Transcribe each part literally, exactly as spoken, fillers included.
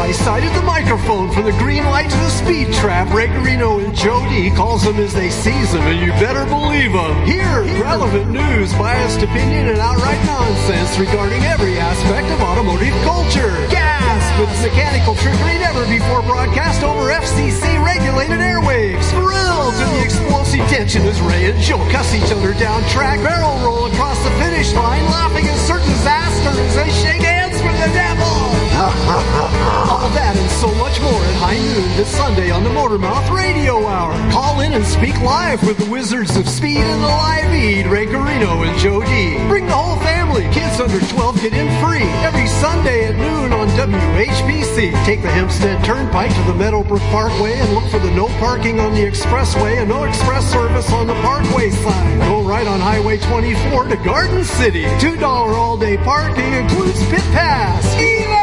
I sighted the microphone from the green light to the speed trap. Ray Garino and Joe D calls them as they seize them, and you better believe them. Here, relevant news, biased opinion, and outright nonsense regarding every aspect of automotive culture. Gasp! With mechanical trickery never before broadcast over F C C-regulated airwaves. Thrilled to the explosive tension as Ray and Joe cuss each other down track, barrel roll across the finish line, laughing at certain disaster as they shake hands with the devil. All that and so much more at high noon this Sunday on the Motormouth Radio Hour. Call in and speak live with the Wizards of Speed and the Live Eat, Ray Garino and Joe D. Bring the whole family. Kids under twelve get in free every Sunday at noon on W H P C. Take the Hempstead Turnpike to the Meadowbrook Parkway and look for the no parking on the expressway and no express service on the Parkway sign. Go right on Highway twenty-four to Garden City. two dollars all-day parking includes pit pass. Be there!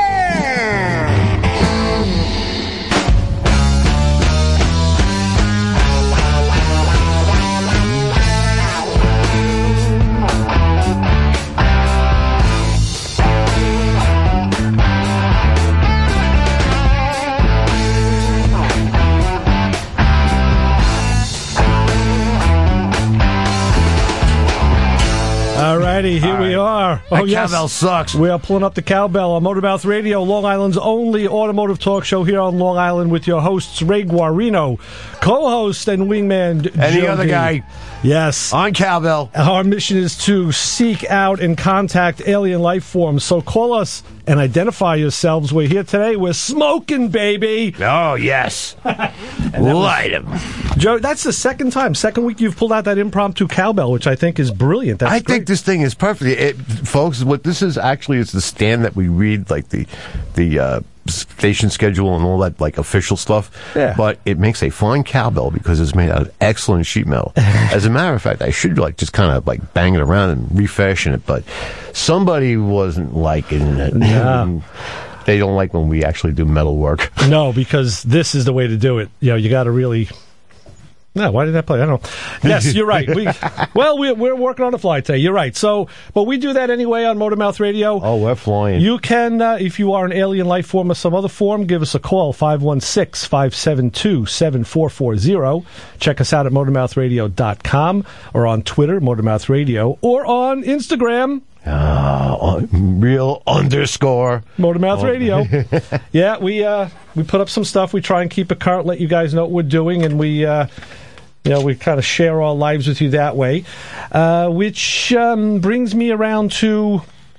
Alrighty, here we are. That Oh, yes. cowbell sucks. We are pulling up the cowbell on Motormouth Radio, Long Island's only automotive talk show here on Long Island with your hosts, Ray Guarino, co-host and wingman, And the Joe other D. guy. Yes. On cowbell. Our mission is to seek out and contact alien life forms. So call us and identify yourselves. We're here today. We're smoking, baby. Oh, yes. Light him. Joe, that's the second time, second week you've pulled out that impromptu cowbell, which I think is brilliant. That's I great. think this thing is perfect. It, folks, what this is actually is the stand that we read, like the the uh, station schedule and all that, like official stuff. Yeah. But it makes a fine cowbell because it's made out of excellent sheet metal. As a matter of fact, I should like just kind of like bang it around and refashion it, but somebody wasn't liking it. Yeah. They don't like when we actually do metal work. No, because this is the way to do it. You know, you got to really. No, why did I play? I don't know. Yes, you're right. We, well, we're, we're working on the fly today. You're right. So, but we do that anyway on Motormouth Radio. Oh, we're flying. You can, uh, if you are an alien life form or some other form, give us a call, five one six, five seven two, seven four four zero. Check us out at motormouth radio dot com or on Twitter, Motormouth Radio, or on Instagram. Uh, real underscore Motormouth Radio. Yeah, we uh, we put up some stuff. We try and keep it current, let you guys know what we're doing, and we, uh, you know, we kind of share our lives with you that way. Uh, which um, brings me around to,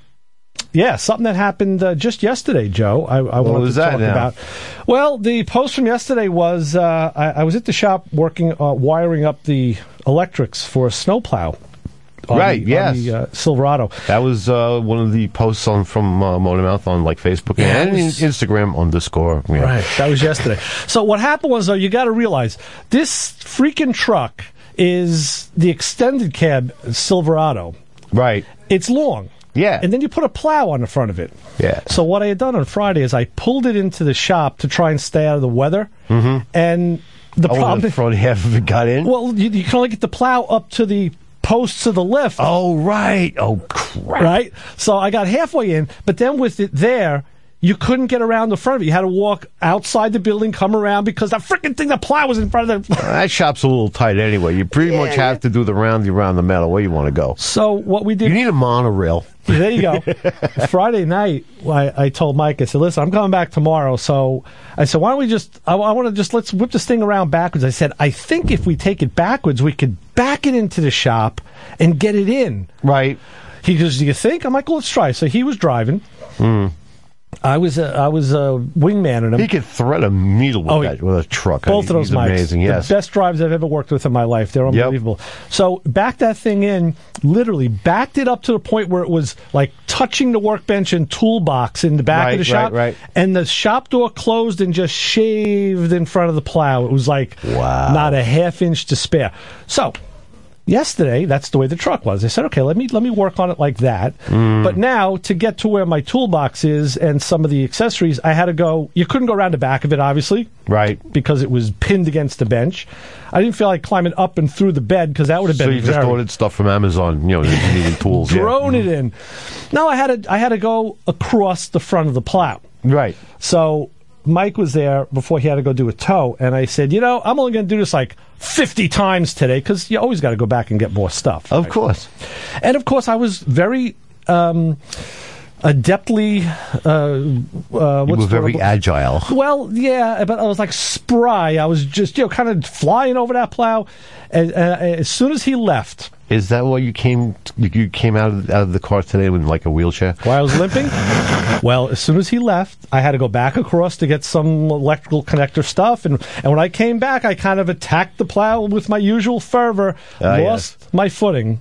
yeah, something that happened uh, just yesterday, Joe. I, I What wanted was to that talk now? about. Well, the post from yesterday was uh, I, I was at the shop working, uh, wiring up the electrics for a snowplow. On Right, the, yes. on the uh, Silverado. That was uh, one of the posts on from uh, Motormouth on like Facebook Yeah, and it was- Instagram underscore. Yeah. Right, that was yesterday. So what happened was, though, you got to realize this freaking truck is the extended cab Silverado. Right. It's long. Yeah. And then you put a plow on the front of it. Yeah. So what I had done on Friday is I pulled it into the shop to try and stay out of the weather. Mm-hmm. And the Oh, problem... the front half of it got in? Well, you, you can only get the plow up to the posts of the lift. Oh, right. Oh, crap. Right? So I got halfway in, but then with it there, you couldn't get around the front of it. You had to walk outside the building, come around, because the freaking thing, the plow was in front of the... That shop's a little tight anyway. You pretty Yeah, much have yeah. to do the roundy around the metal where you want to go. So what we did... You need a monorail. There you go. Friday night, I, I told Mike, I said, listen, I'm coming back tomorrow. So I said, why don't we just, I, I want to just, let's whip this thing around backwards. I said, I think if we take it backwards, we could back it into the shop and get it in. Right. He goes, do you think? I'm like, well, let's try. So he was driving. Mm. I was a, I was a wingman in him. He could thread a needle with Oh, that with a truck. Both of those He's mics. amazing, yes. The best drives I've ever worked with in my life. They're unbelievable. So backed that thing in, literally backed it up to the point where it was like touching the workbench and toolbox in the back Right, of the shop. right, right. And the shop door closed and just shaved in front of the plow. It was like Wow. not a half inch to spare. So yesterday, that's the way the truck was. I said, okay, let me let me work on it like that. Mm. But now, to get to where my toolbox is and some of the accessories, I had to go. You couldn't go around the back of it, obviously, Right. because it was pinned against the bench. I didn't feel like climbing up and through the bed because that would have been So you just very- ordered stuff from Amazon, you know, you needed tools. yeah. drone it in. No, I had to I had to go across the front of the plow. Right. So Mike was there before he had to go do a tow, and I said, you know, I'm only going to do this like fifty times today because you always got to go back and get more stuff. Of right? course. And of course, I was very um, adeptly. Uh, uh, what's You were very the, agile. Well, yeah, but I was like spry. I was just, you know, kind of flying over that plow. And, uh, as soon as he left. Is that why you came? You came out of, out of the car today with like a wheelchair? Why I was limping? Well, as soon as he left, I had to go back across to get some electrical connector stuff, and and when I came back, I kind of attacked the plow with my usual fervor, Ah, lost yes. my footing.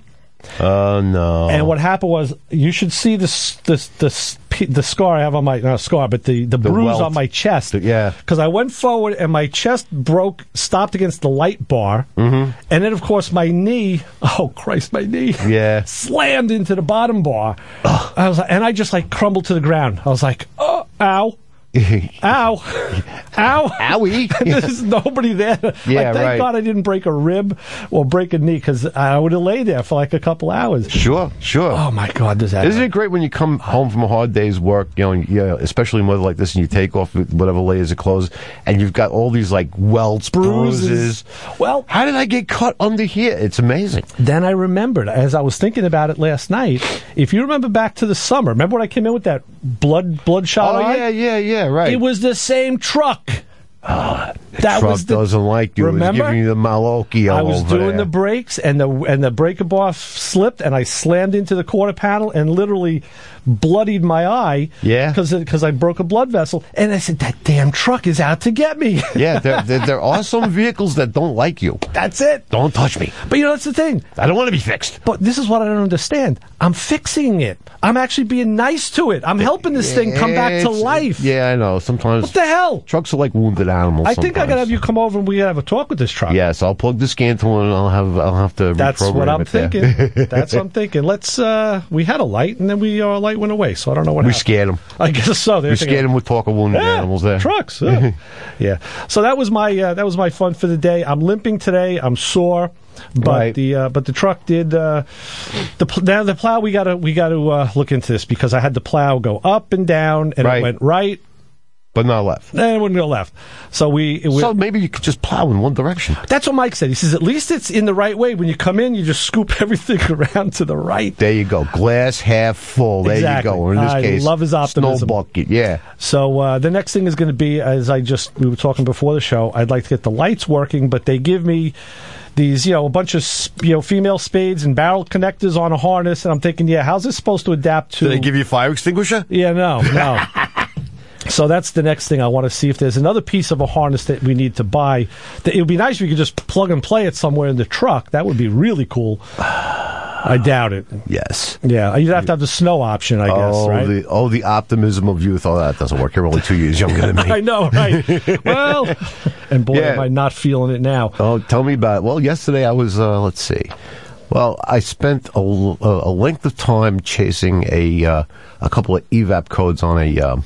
Oh no! And what happened was, you should see this this this the scar I have on my not scar, but the the, The bruise welt. on my chest. The- yeah. Because I went forward and my chest broke, stopped against the light bar, mm-hmm. and then of course my knee. Oh Christ, my knee! Yeah. Slammed into the bottom bar. Ugh. I was like, and I just like crumbled to the ground. I was like, oh, ow. Ow. Ow. Owie. There's nobody there. Yeah, like, thank right. God I didn't break a rib or break a knee, because I would have laid there for like a couple hours. Sure, sure. Oh, my God, does that Isn't hurt? it great when you come home from a hard day's work, you know, and, yeah, especially in weather like this, and you take off whatever layers of clothes, and you've got all these like welts, Bruises. bruises. Well, How did I get cut under here? It's amazing. then I remembered, as I was thinking about it last night, if you remember back to the summer, remember when I came in with that blood bloodshot Oh eye? yeah, yeah, yeah. Right. It was the same truck. Oh, That truck was the- doesn't like you. Remember? It was giving you the malocchio I was over doing there. the brakes, and the and the breaker bar slipped, and I slammed into the quarter panel and literally bloodied my eye. Yeah. because I broke a blood vessel, and I said, that damn truck is out to get me. Yeah, there, there, there are some vehicles that don't like you. That's it. Don't touch me. But you know, that's the thing. I don't want to be fixed. But this is what I don't understand. I'm fixing it. I'm actually being nice to it. I'm helping this thing come back to It's- life. Yeah, I know. Sometimes What the hell? trucks are like wounded animals. I think I sometimes. gotta have you come over and we gotta have a talk with this truck. Yes, I'll plug the scan to one and I'll have I'll have to That's reprogram what I'm it there. thinking. That's what I'm thinking. Let's. Uh, we had a light, and then we our light went away. So I don't know what We happened. scared them. I guess so. They're We thinking, scared them with talk of wounded yeah, animals there. Trucks. Yeah. yeah. So that was my uh, that was my fun for the day. I'm limping today. I'm sore. But Right. the uh, but the truck did uh, the pl- now the plow we gotta we gotta uh, look into this, because I had the plow go up and down, and Right. it went right But not left. and it wouldn't go left. So we, we So maybe you could just plow in one direction. that's what Mike said. He says at least it's in the right way. When you come in, you just scoop everything around to the right. There you go. Glass half full. There Exactly. you go. Or in this I case, love his optimism. Snow bucket. Yeah. So uh, the next thing is going to be, as I just we were talking before the show, I'd like to get the lights working, but they give me these, you know, a bunch of you know female spades and barrel connectors on a harness, and I'm thinking, yeah, how's this supposed to adapt to? Do they give you a fire extinguisher? Yeah, no, no. So that's the next thing. I want to see if there's another piece of a harness that we need to buy. That it would be nice if you could just plug and play it somewhere in the truck. That would be really cool. I doubt it. Yes. Yeah, you'd have to have the snow option, I guess, oh, right? the oh the optimism of youth. Oh, that doesn't work. You're only two years younger than me. I know, right? Well, and boy, Yeah. am I not feeling it now. Oh, tell me about it. Well, yesterday I was, uh, let's see. Well, I spent a, a length of time chasing a uh, a couple of E V A P codes on a um,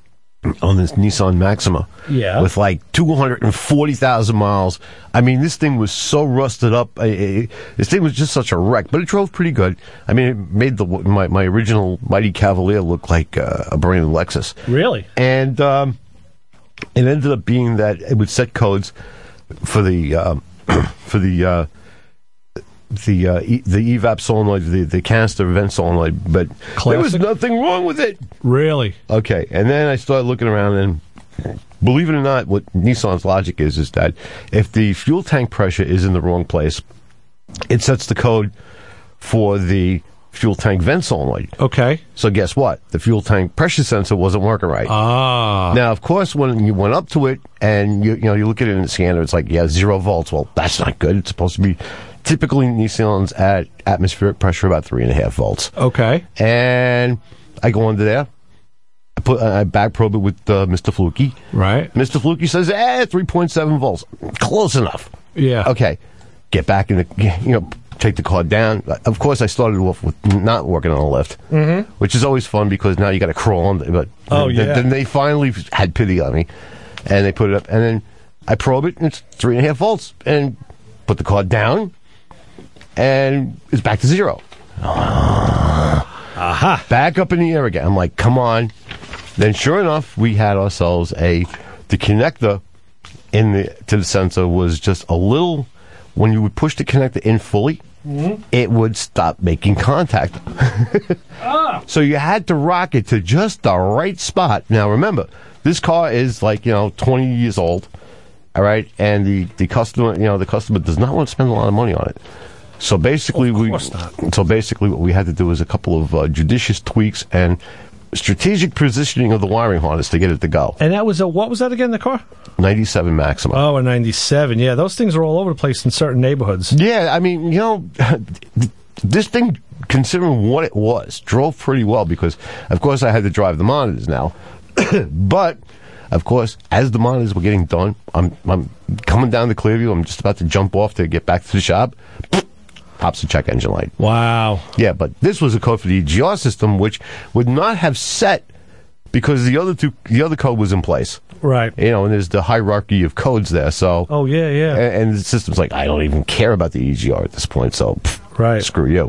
on this Nissan Maxima. Yeah. With like two hundred forty thousand miles. I mean, this thing was so rusted up. I, I, this thing was just such a wreck, but it drove pretty good. I mean, it made the my, my original Mighty Cavalier look like uh, a brand new Lexus. Really? And um, it ended up being that it would set codes for the um, for the uh, the uh, e- the E V A P solenoid, the the canister vent solenoid, but there was Classic. nothing wrong with it. Really? Okay, and then I started looking around, and believe it or not, what Nissan's logic is is that if the fuel tank pressure is in the wrong place, it sets the code for the fuel tank vent solenoid. Okay. So guess what? The fuel tank pressure sensor wasn't working right. Ah. Now, of course, when you went up to it and you you know you look at it in the scanner, it's like, yeah, zero volts. Well, that's not good. It's supposed to be typically Nissan's at atmospheric pressure about three and a half volts. Okay. And I go under there. I put I back probe it with uh, Mister Fluky. Right. Mister Fluky says, eh, three point seven volts. Close enough. Yeah. Okay. Get back in the, you know, take the car down. Of course, I started off with not working on a lift, mm-hmm. which is always fun because now you got to crawl on. But Oh, then, yeah. then they finally had pity on me, and they put it up. And then I probe it, and it's three and a half volts, and put the car down, and it's back to zero. Aha. Back up in the air again. I'm like, come on. Then, sure enough, we had ourselves a the connector in the to the sensor was just a little. When you would push the connector in fully, mm-hmm. it would stop making contact. ah. So you had to rock it to just the right spot. Now remember, this car is like, you know, twenty years old. All right, and the, the customer, you know, the customer does not want to spend a lot of money on it. So basically, of we not. so basically what we had to do is a couple of uh, judicious tweaks and strategic positioning of the wiring harness to get it to go. And that was a what was that again? The car ninety-seven Maxima. Oh, a ninety-seven. Yeah, those things are all over the place in certain neighborhoods. Yeah, I mean, you know, this thing, considering what it was, drove pretty well because, of course, I had to drive the monitors now, but. Of course, as the monitors were getting done, I'm I'm coming down to Clearview. I'm just about to jump off to get back to the shop. Pops the check engine light. Wow. Yeah, but this was a code for the E G R system, which would not have set because the other two, the other code was in place. Right. You know, and there's the hierarchy of codes there. So. Oh yeah, yeah. And, and the system's like, I don't even care about the E G R at this point. So. Pff, right. Screw you.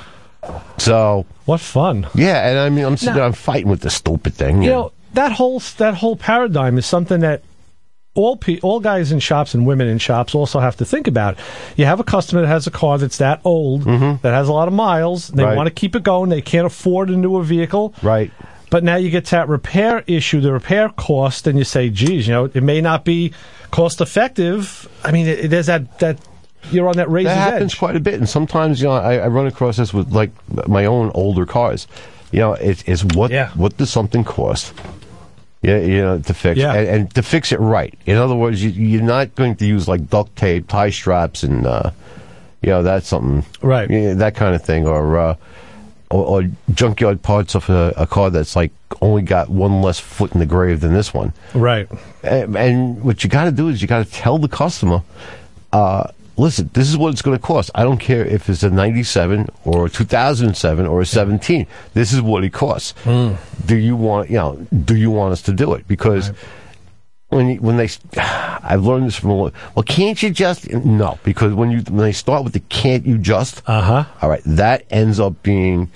So. What fun. Yeah, and I mean, I'm sitting now, there, I'm fighting with this stupid thing. You know. know. That whole that whole paradigm is something that all pe- all guys in shops and women in shops also have to think about. You have a customer that has a car that's that old, mm-hmm. that has a lot of miles. They right. want to keep it going. They can't afford a newer vehicle. Right. But now you get to that repair issue, the repair cost, and you say, geez, you know, it may not be cost effective. I mean, it, there's that, that you're on that razor's edge. That happens quite a bit. And sometimes, you know, I, I run across this with, like, my own older cars. You know, it, it's what yeah. what does something cost? Yeah, you know, to fix yeah. and, and to fix it right. In other words, you, you're not going to use like duct tape, tie straps, and uh, you know that's something, right? You know, that kind of thing, or, uh, or or junkyard parts of a, a car that's like only got one less foot in the grave than this one, right? And, and what you got to do is you got to tell the customer. Uh, Listen, this is what it's going to cost. I don't care if it's a ninety-seven or a two thousand seven or a seventeen. This is what it costs. Mm. Do you want, you know, do you want us to do it? Because right. when you, when they, I've learned this from a lot. Well, can't you just? No, because when you when they start with the can't you just? Uh huh. All right, that ends up being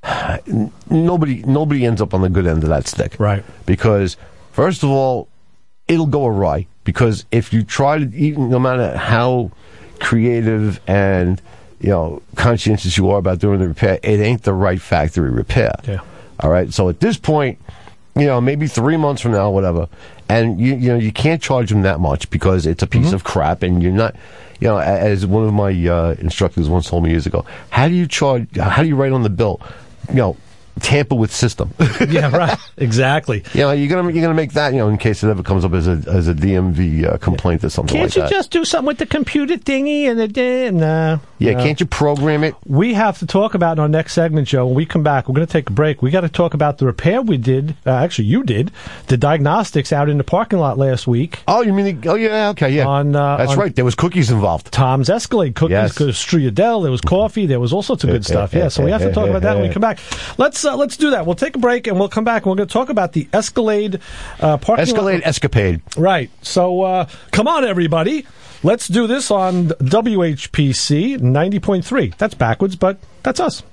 nobody nobody ends up on the good end of that stick. Right. Because first of all, it'll go awry. Because if you try to, even no matter how creative and, you know, conscientious you are about doing the repair, it ain't the right factory repair. Yeah. All right. So at this point, you know, maybe three months from now, whatever, and you you know you can't charge them that much because it's a piece mm-hmm. of crap, and you're not, you know, as one of my uh, instructors once told me years ago, how do you charge? How do you write on the bill? You know. Tamper with system. Yeah, right. Exactly. You know, you're gonna you're gonna make that, you know, in case it ever comes up as a as a D M V uh, complaint or something can't like that. Can't you just do something with the computer thingy and the and uh, yeah? No. Can't you program it? We have to talk about in our next segment, Joe. When we come back, we're going to take a break. We got to talk about the repair we did. Uh, actually, you did the diagnostics out in the parking lot last week. Oh, you mean? The, oh, yeah. Okay, yeah. On, uh, That's on right. There was cookies involved. Tom's Escalade cookies, yes. Strudel. There was coffee. There was all sorts of good stuff. Yeah. So we have to talk about that when we come back. Let's uh, let's do that. We'll take a break and we'll come back and we're going to talk about the Escalade uh, parking Escalade lot. escapade. Right. So uh, come on, everybody. Let's do this on W H P C ninety point three. That's backwards, but that's us.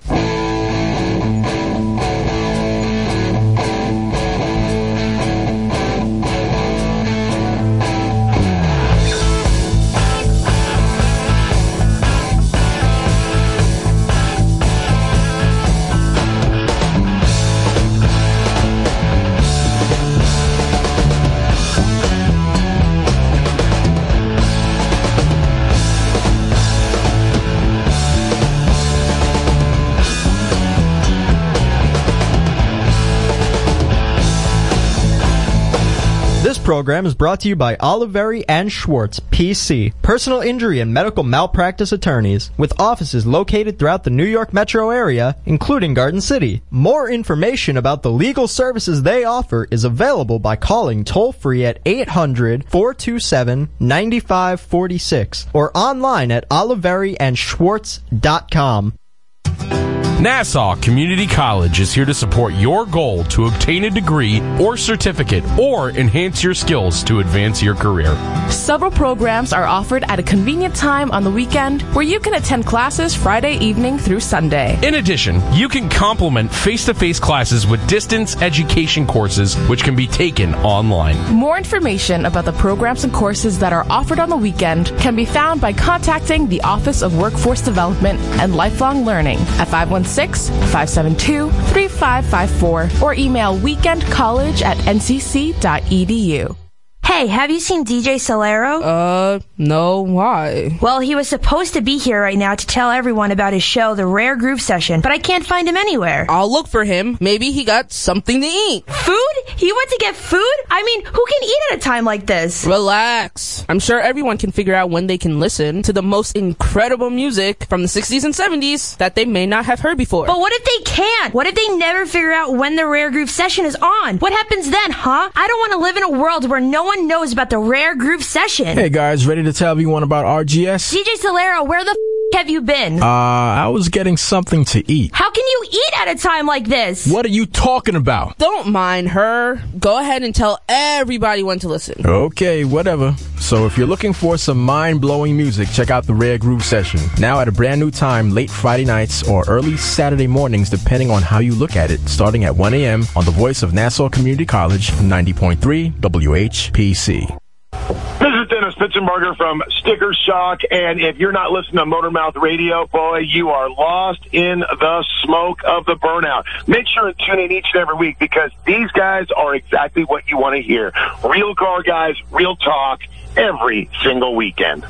This program is brought to you by Oliveri and Schwartz, P C, personal injury and medical malpractice attorneys, with offices located throughout the New York metro area, including Garden City. More information about the legal services they offer is available by calling toll-free at eight hundred, four two seven, nine five four six or online at oliveri and schwartz dot com. Nassau Community College is here to support your goal to obtain a degree or certificate or enhance your skills to advance your career. Several programs are offered at a convenient time on the weekend where you can attend classes Friday evening through Sunday. In addition, you can complement face-to-face classes with distance education courses which can be taken online. More information about the programs and courses that are offered on the weekend can be found by contacting the Office of Workforce Development and Lifelong Learning at five one six, five seven two, three five five four or email weekendcollege at n c c dot e d u. Hey, have you seen D J Solero? Uh, no, why? Well, he was supposed to be here right now to tell everyone about his show, The Rare Groove Session, but I can't find him anywhere. I'll look for him. Maybe he got something to eat. Food? He went to get food? I mean, who can eat at a time like this? Relax. I'm sure everyone can figure out when they can listen to the most incredible music from the sixties and seventies that they may not have heard before. But what if they can't? What if they never figure out when the Rare Groove Session is on? What happens then, huh? I don't want to live in a world where no one knows about the Rare Groove Session. Hey guys, ready to tell everyone about R G S? D J Solero, where the f*** have you been? Uh, I was getting something to eat. How can you eat at a time like this? What are you talking about? Don't mind her. Go ahead and tell everybody when to listen. Okay, whatever. So if you're looking for some mind-blowing music, check out the Rare Groove Session. Now at a brand new time, late Friday nights or early Saturday mornings, depending on how you look at it, starting at one a.m. on the voice of Nassau Community College, ninety point three W H P C. This is Dennis Pitzenberger from Sticker Shock, and if you're not listening to Motormouth Radio, boy, you are lost in the smoke of the burnout. Make sure to tune in each and every week because these guys are exactly what you want to hear. Real car guys, real talk, every single weekend.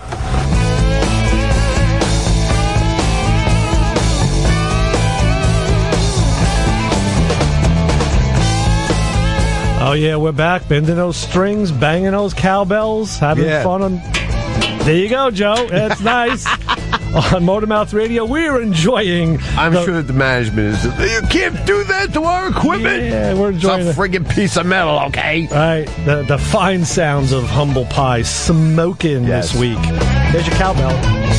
Oh, yeah, we're back. Bending those strings, banging those cowbells, having Yeah. fun. On... There you go, Joe. That's nice. On Motormouth Radio, we're enjoying... I'm the... sure that the management is... You can't do that to our equipment. Yeah, we're enjoying It's a the... friggin' piece of metal, okay? All right, the, the fine sounds of Humble Pie smoking Yes. this week. There's your cowbell.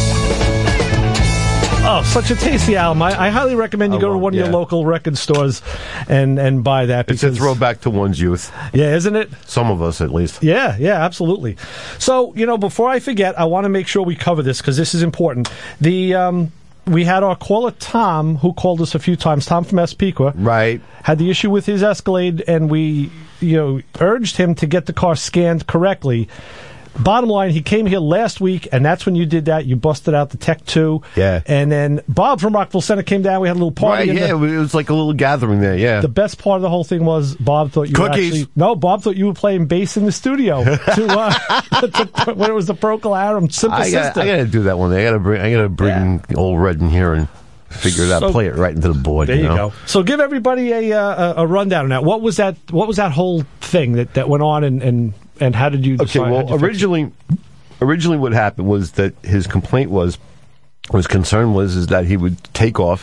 Oh, such a tasty album. I, I highly recommend you I go to love- one of yeah. your local record stores and, and buy that. It's Because, a throwback to one's youth. Yeah, isn't it? Some of us, at least. Yeah, yeah, absolutely. So, you know, before I forget, I want to make sure we cover this because this is important. The um, we had our caller Tom, who called us a few times. Tom from Espequa, Right. had the issue with his Escalade, and we, you know, urged him to get the car scanned correctly. Bottom line, he came here last week, and that's when you did that. You busted out the Tech two. Yeah. And then Bob from Rockville Center came down. We had a little party. Right, in yeah, the- it was like a little gathering there, yeah. The best part of the whole thing was Bob thought you Cookies. were actually... No, Bob thought you were playing bass in the studio to, uh, to, when it was the Procol Harum I synthesizer. gotta, I gotta do that one day. I gotta bring, I gotta bring old Red in here and figure it out, So- play it right into the board. There you, you know? go. So give everybody a, uh, a a rundown on that. What was that? What was that whole thing that, that went on, and, and, and how did you? Okay, decide, how'd well, you fix it? originally, originally what happened was that his complaint was, his concern was, is that he would take off,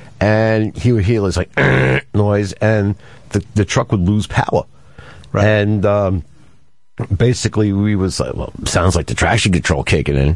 and he would hear this like noise, and the the truck would lose power, Right. and um, basically we was like, well, sounds like the traction control kicking in,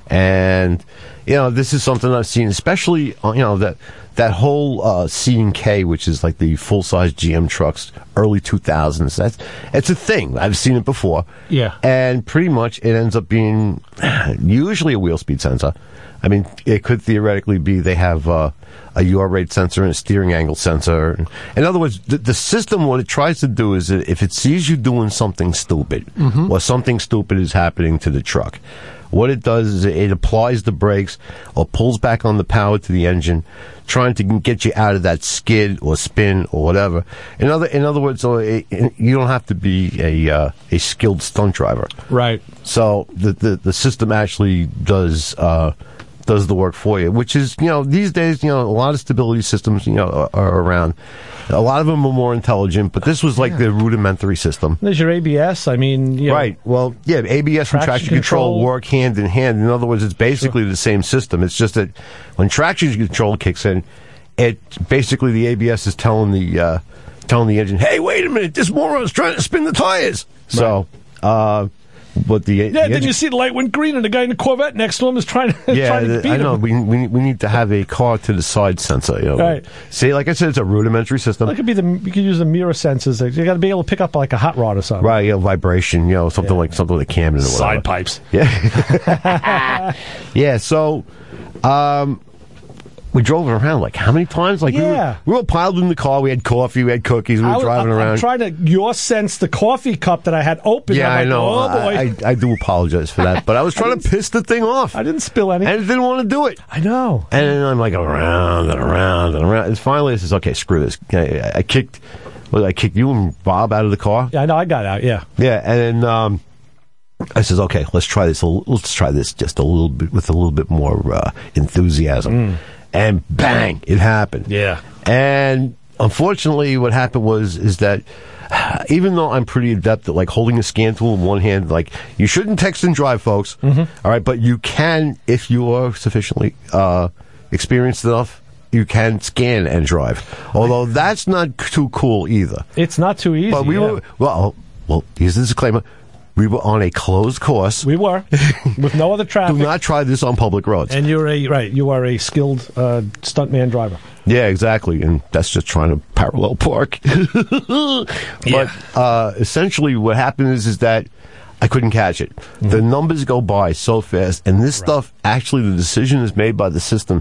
and you know this is something I've seen, especially uh, you know that that whole uh, C and K, which is like the full size G M trucks, early two thousands. That's it's a thing. I've seen it before. Yeah. And pretty much it ends up being usually a wheel speed sensor. I mean, it could theoretically be they have uh, a yaw rate sensor and a steering angle sensor. In other words, the, the system, what it tries to do is that if it sees you doing something stupid Mm-hmm. or something stupid is happening to the truck, what it does is it applies the brakes or pulls back on the power to the engine, trying to get you out of that skid or spin or whatever. In other, in other words, so it, you don't have to be a uh, a skilled stunt driver. Right. So the the, the system actually does uh, does the work for you, which is, you know, these days, you know, a lot of stability systems, you know, are, are around. A lot of them are more intelligent, but this was like yeah. the rudimentary system. There's your A B S. I mean, you know, right. Well, yeah, A B S and traction control, control work hand in hand. In other words, it's basically sure. the same system. It's just that when traction control kicks in, it basically the A B S is telling the uh, telling the engine, "Hey, wait a minute, this moron's trying to spin the tires." Right. So, uh, but the Yeah, the then engine- you see the light went green, and the guy in the Corvette next to him is trying to, Yeah, trying to the- beat I know. him. We, we we need to have a car to the side sensor. You know, Right. See, like I said, it's a rudimentary system. That could be the you could use the mirror sensors. You got to be able to pick up like a hot rod or something. Right, you know, vibration, you know, something Yeah. like something like Camden or whatever. Side pipes. Yeah. yeah, so um, we drove it around like how many times? Like we, Yeah. were, we were piled in the car, we had coffee, we had cookies, we were I was- driving I'm, around. I'm trying to your sense the coffee cup that I had open. yeah, I'm I like, know. Oh boy, I, I, I do apologize for that, but I was trying to piss the thing off. I didn't spill any. And it didn't want to do it. I know. And then I'm like around and around and around. And finally, I says, okay, screw this. I, I kicked, well, I kicked you and Bob out of the car. Yeah, I know. I got out. Yeah. Yeah, and then um, I says, okay, let's try this. A, l- let's try this just a little bit with a little bit more uh, enthusiasm. Mm. And bang, it happened. Yeah. And unfortunately, what happened was is that even though I'm pretty adept at like holding a scan tool in one hand, like you shouldn't text and drive, folks. Mm-hmm. All right, but you can if you are sufficiently uh, experienced enough. You can scan and drive, although that's not too cool either. It's not too easy. But we yeah. were well. Well, here's the disclaimer: we were on a closed course. We were with no other Do traffic. not try this on public roads. And you're a right. You are a skilled uh, stuntman driver. Yeah, exactly, and that's just trying to parallel park. But uh, essentially, what happened is is that I couldn't catch it. Mm-hmm. The numbers go by so fast, and this right. stuff actually, the decision is made by the system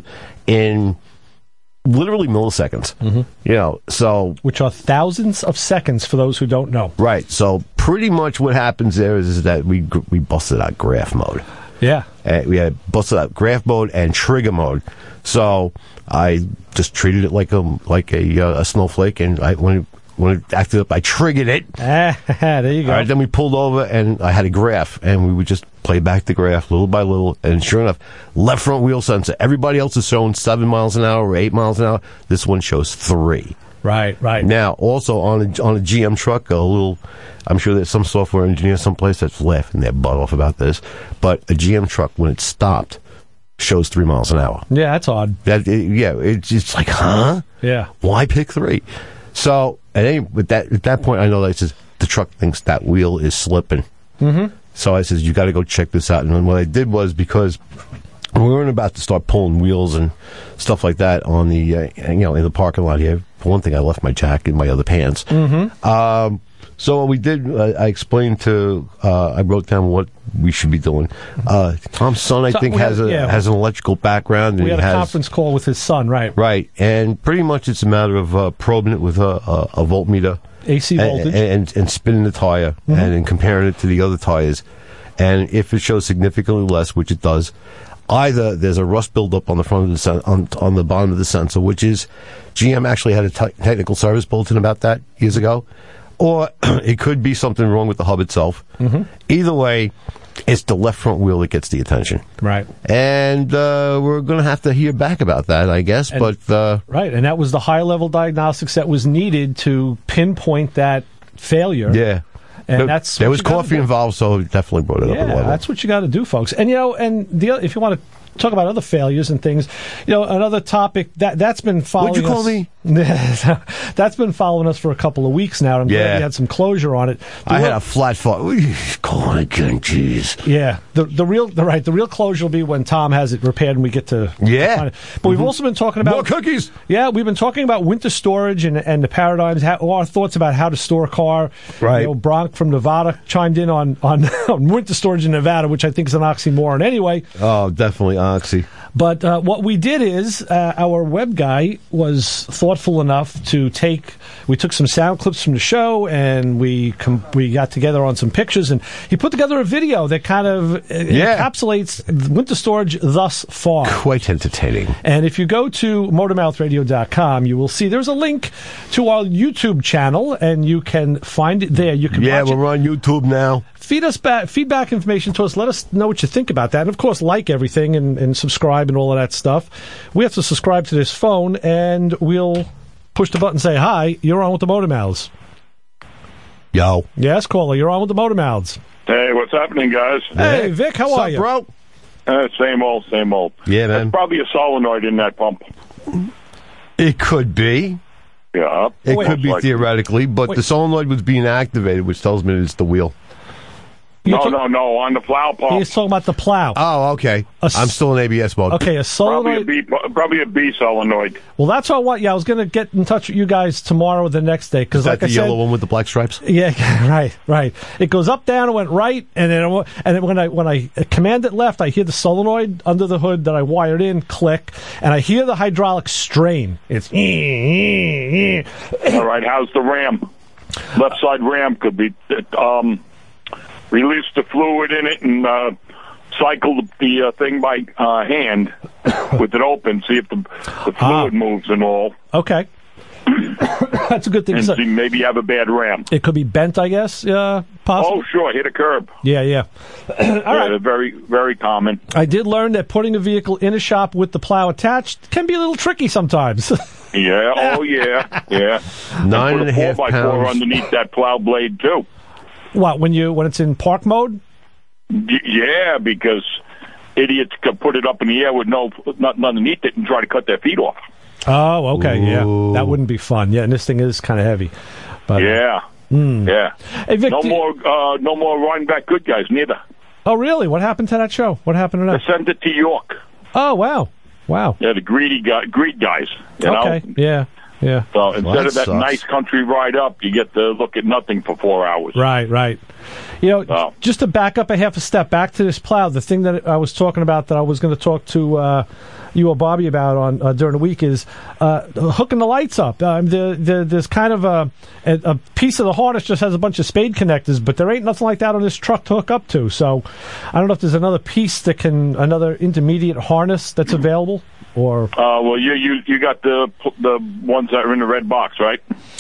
in literally milliseconds. Mm-hmm. You know, so which are thousands of seconds for those who don't know. Right. So pretty much what happens there is, is that we we busted out graph mode. Yeah. Uh, we had busted out graph mode and trigger mode. So I just treated it like a like a, uh, a snowflake, and I when it, when it acted up, I triggered it. Ah, there you go. All right, then we pulled over, and I had a graph, and we would just play back the graph little by little, and sure enough, left front wheel sensor. Everybody else is showing seven miles an hour or eight miles an hour. This one shows three. Right, right. Now, also on a, on a G M truck, a little, I'm sure there's some software engineer someplace that's laughing their butt off about this, but a G M truck, when it stopped, shows three miles an hour. Yeah, that's odd. That it, yeah, it's just like, huh? Yeah. Why pick three? So at any at that at that point, I know that it says the truck thinks that wheel is slipping. Mm-hmm. So I says, you got to go check this out. And then what I did was, because we weren't about to start pulling wheels and stuff like that on the uh, you know in the parking lot here. For one thing, I left my jacket in my other pants. Mm-hmm. Um, so what we did, uh, I explained to, uh, I wrote down what we should be doing. Uh, Tom's son, I So think, we has had- a yeah. has an electrical background. And We had he a has, conference call with his son, right? Right, and pretty much it's a matter of uh, probing it with a, a, a voltmeter. A C voltage. And, and, and spinning the tire, Mm-hmm. and then comparing it to the other tires. And if it shows significantly less, which it does, either there's a rust buildup on the front of the sen- on, on the bottom of the sensor, which is G M actually had a te- technical service bulletin about that years ago, or it could be something wrong with the hub itself. Mm-hmm. Either way, it's the left front wheel that gets the attention. Right. And uh, we're going to have to hear back about that, I guess. And- but uh, Right, and that was the high-level diagnostics that was needed to pinpoint that failure. yeah. And there, that's there what was you gotta coffee do. involved, so it definitely brought it up a Yeah, level. that's what you got to do, folks. And you know, and the oth- if you want to talk about other failures and things, you know, another topic that that's been following. What'd you call us, me? That's been following us for a couple of weeks now. I'm glad Yeah. we had some closure on it. The I real- had a flat foot. Go on again, jeez. Yeah, the the real the right the real closure will be when Tom has it repaired and we get to Yeah. to find it. But we've also been talking about More cookies. Yeah, we've been talking about winter storage and and the paradigms. How, our thoughts about how to store a car. Right. You know, Bronk from Nevada chimed in on on, on winter storage in Nevada, which I think is an oxymoron anyway. Oh, definitely Oxy. But uh, what we did is uh, our web guy was thoughtful enough to take. We took some sound clips from the show and we com- we got together on some pictures, and he put together a video that kind of uh, Yeah. encapsulates winter storage thus far. Quite entertaining. And if you go to motormouth radio dot com, you will see there's a link to our YouTube channel, and you can find it there. You can Yeah, watch it. we're on YouTube now. Feed us back, feedback information to us. Let us know what you think about that. And of course, like everything and, and subscribe and all of that stuff. We have to subscribe to this phone, and we'll push the button and say, hi, you're on with the Motor Mouths. Yo. Yes, caller, you're on with the Motor Mouths. Hey, what's happening, guys? Hey, Vic, how What's are up, you? bro? Uh, same old, same old. Yeah, man. There's probably a solenoid in that pump. It could be. Yeah. It Wait. could be Like- theoretically, but Wait. the solenoid was being activated, which tells me it's the wheel. You're No, ta- no, no, on the plow pump. He's talking about the plow. Oh, okay. A s- I'm still in A B S mode. Okay, a Probably a solenoid. B, probably a B solenoid. Well, that's all. What? Yeah, I was going to get in touch with you guys tomorrow or the next day Is because, that like the I said, yellow one with the black stripes? yeah, right, right. It goes up, down, and went right, and then it, wa- and then when I when I command it left, I hear the solenoid under the hood that I wired in click, and I hear the hydraulic strain. It's All right, how's the ram? Left side ram could be um, release the fluid in it and uh, cycle the, the uh, thing by uh, hand with it open. See if the, the fluid Ah. moves and all, okay. That's a good thing. and So see maybe you have a bad ram. it could be bent, I guess. Uh, possible. Oh, sure, hit a curb. Yeah, yeah. All Yeah, right. they're very, very common. I did learn that putting a vehicle in a shop with the plow attached can be a little tricky sometimes. Yeah, oh yeah, yeah. Nine Put and a half four by four pounds. underneath that plow blade too. What when you when it's in park mode? Y- Yeah, because idiots could put it up in the air with no nothing underneath it and try to cut their feet off. Oh, okay, Ooh. yeah, that wouldn't be fun. Yeah, and this thing is kind of heavy. But, Yeah, Hmm. yeah. Hey, Vic, No do- more, uh, no more riding back good guys neither. Oh, really? What happened to that show? What happened to They that? sent it to York. Oh, wow, wow. Yeah, the greedy guy, greed guys. You Okay, know. yeah, yeah. So instead that of that sucks. nice country ride up, you get to look at nothing for four hours. Right, right. You know, Oh. just to back up a half a step back to this plow, the thing that I was talking about that I was going to talk to uh, you or Bobby about on uh, during the week is uh, hooking the lights up. Um, the, the, there's kind of a, a, a piece of the harness just has a bunch of spade connectors, but there ain't nothing like that on this truck to hook up to. So I don't know if there's another piece that can, another intermediate harness that's available, or Uh, well, you you you got the the ones that are in the red box, right?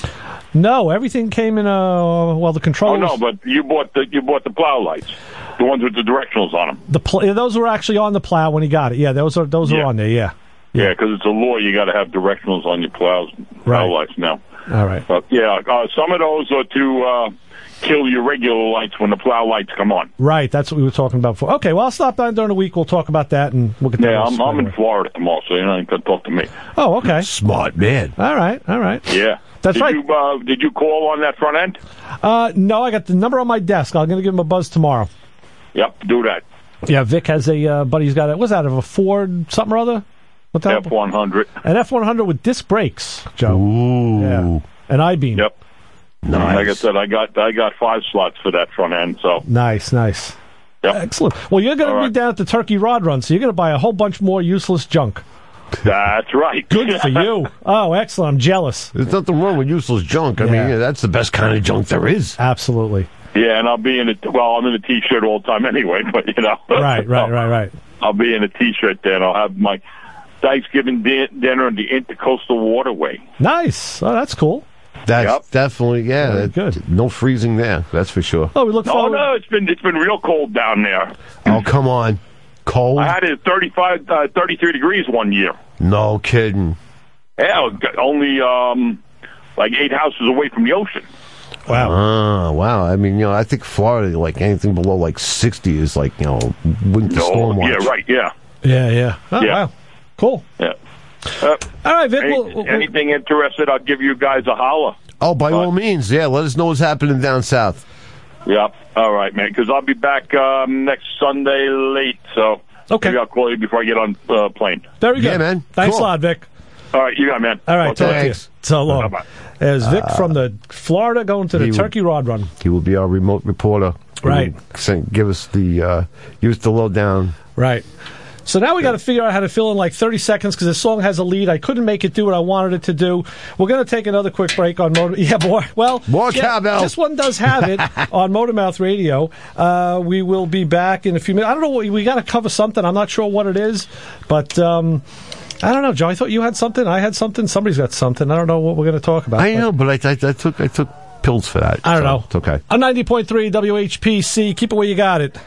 no, everything came in a, well, the Oh controls. no, but you bought the you bought the plow lights, the ones with the directionals on them. The pl- yeah, those were actually on the plow when he got it. Yeah, those are those are Yeah. on there. Yeah. Yeah, because it's a law. You got to have directionals on your plows, plow Right. lights now. All right. But yeah, uh, some of those are to uh, kill your regular lights when the plow lights come on. Right. That's what we were talking about before. Okay. Well, I'll stop by during the week. We'll talk about that and we'll get. that Yeah, all I'm, squared I'm in away. Florida tomorrow, so you know you can talk to me. Oh, okay. Smart man. All right. All right. Yeah, That's did right. You, uh, did you call on that front end? Uh, no, I got the number on my desk. I'm going to give him a buzz tomorrow. Yep, do that. Yeah, Vic has a uh, buddy. He's got a what's that of a Ford something or other? What the hell? F one hundred. An F one hundred with disc brakes, Joe. Ooh. Yeah. An I-beam. Yep. Nice. Like I said, I got I got five slots for that front end. So Nice. Nice. yep, Excellent. Well, you're going to All be right. down at the Turkey Rod Run, so you're going to buy a whole bunch more useless junk. that's right. Good for you. Oh, excellent. I'm jealous. There's nothing wrong with useless junk. I Yeah. mean, yeah, that's the best kind of junk there is. Absolutely. Yeah, and I'll be in a well. I'm in a t-shirt all the time anyway, but you know. Right. Right. Right. Right. I'll be in a t-shirt then. I'll have my Thanksgiving di- dinner on the Intercoastal Waterway. Nice. Oh, that's cool. That's Yep. definitely, yeah. Very that- good. No freezing there, that's for sure. Oh, we look No, forward. no, it's been it's been real cold down there. Oh, come on. Cold? I had it at thirty-five, uh, thirty-three degrees one year. No kidding. Yeah, only um, like eight houses away from the ocean. Wow. Ah, wow. I mean, you know, I think Florida, like anything below like sixty is like, you know, winter storm watch. yeah, right, yeah, Yeah. Yeah. Oh, Yeah. wow. Cool. yeah. Uh, All right, Vic. any- We'll, we'll, anything interested, I'll give you guys a holler. Oh, by Uh, all means, yeah. Let us know what's happening down south. Yeah, all right, man, because I'll be back um, next Sunday late, so Okay. maybe I'll call you before I get on uh, plane. very good. Yeah, man. Thanks Cool. a lot, Vic. All right, you got it, man. All right. Okay. Talk to you. Thanks. So long. Bye-bye. There's Vic from the Florida going to the He would- Turkey Rod Run. He will be our remote reporter. He Right. will send- Give us the, uh, give us the lowdown. Right. So now we got to figure out how to fill in like thirty seconds because the song has a lead. I couldn't make it do what I wanted it to do. We're going to take another quick break on Motor. Yeah, boy. Well, More yeah, cowbell. This one does have it on Motormouth Radio. Uh, we will be back in a few minutes. I don't know. what- We got to cover something. I'm not sure what it is, but um, I don't know, Joe. I thought you had something. I had something. Somebody's got something. I don't know what we're going to talk about. I but- know, but I, I, I took I took pills for that. I don't so know. It's okay. I'm ninety point three W H P C. Keep it where you got it.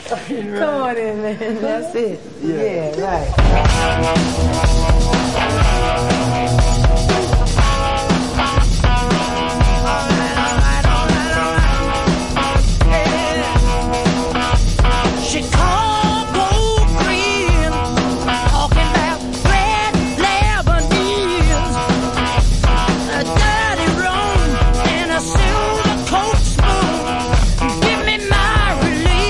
Come on in, man. That's it. Yeah, right. Chicago green, talking about red Lebanese, a dirty room and a silver Coke spoon. Give me my relief.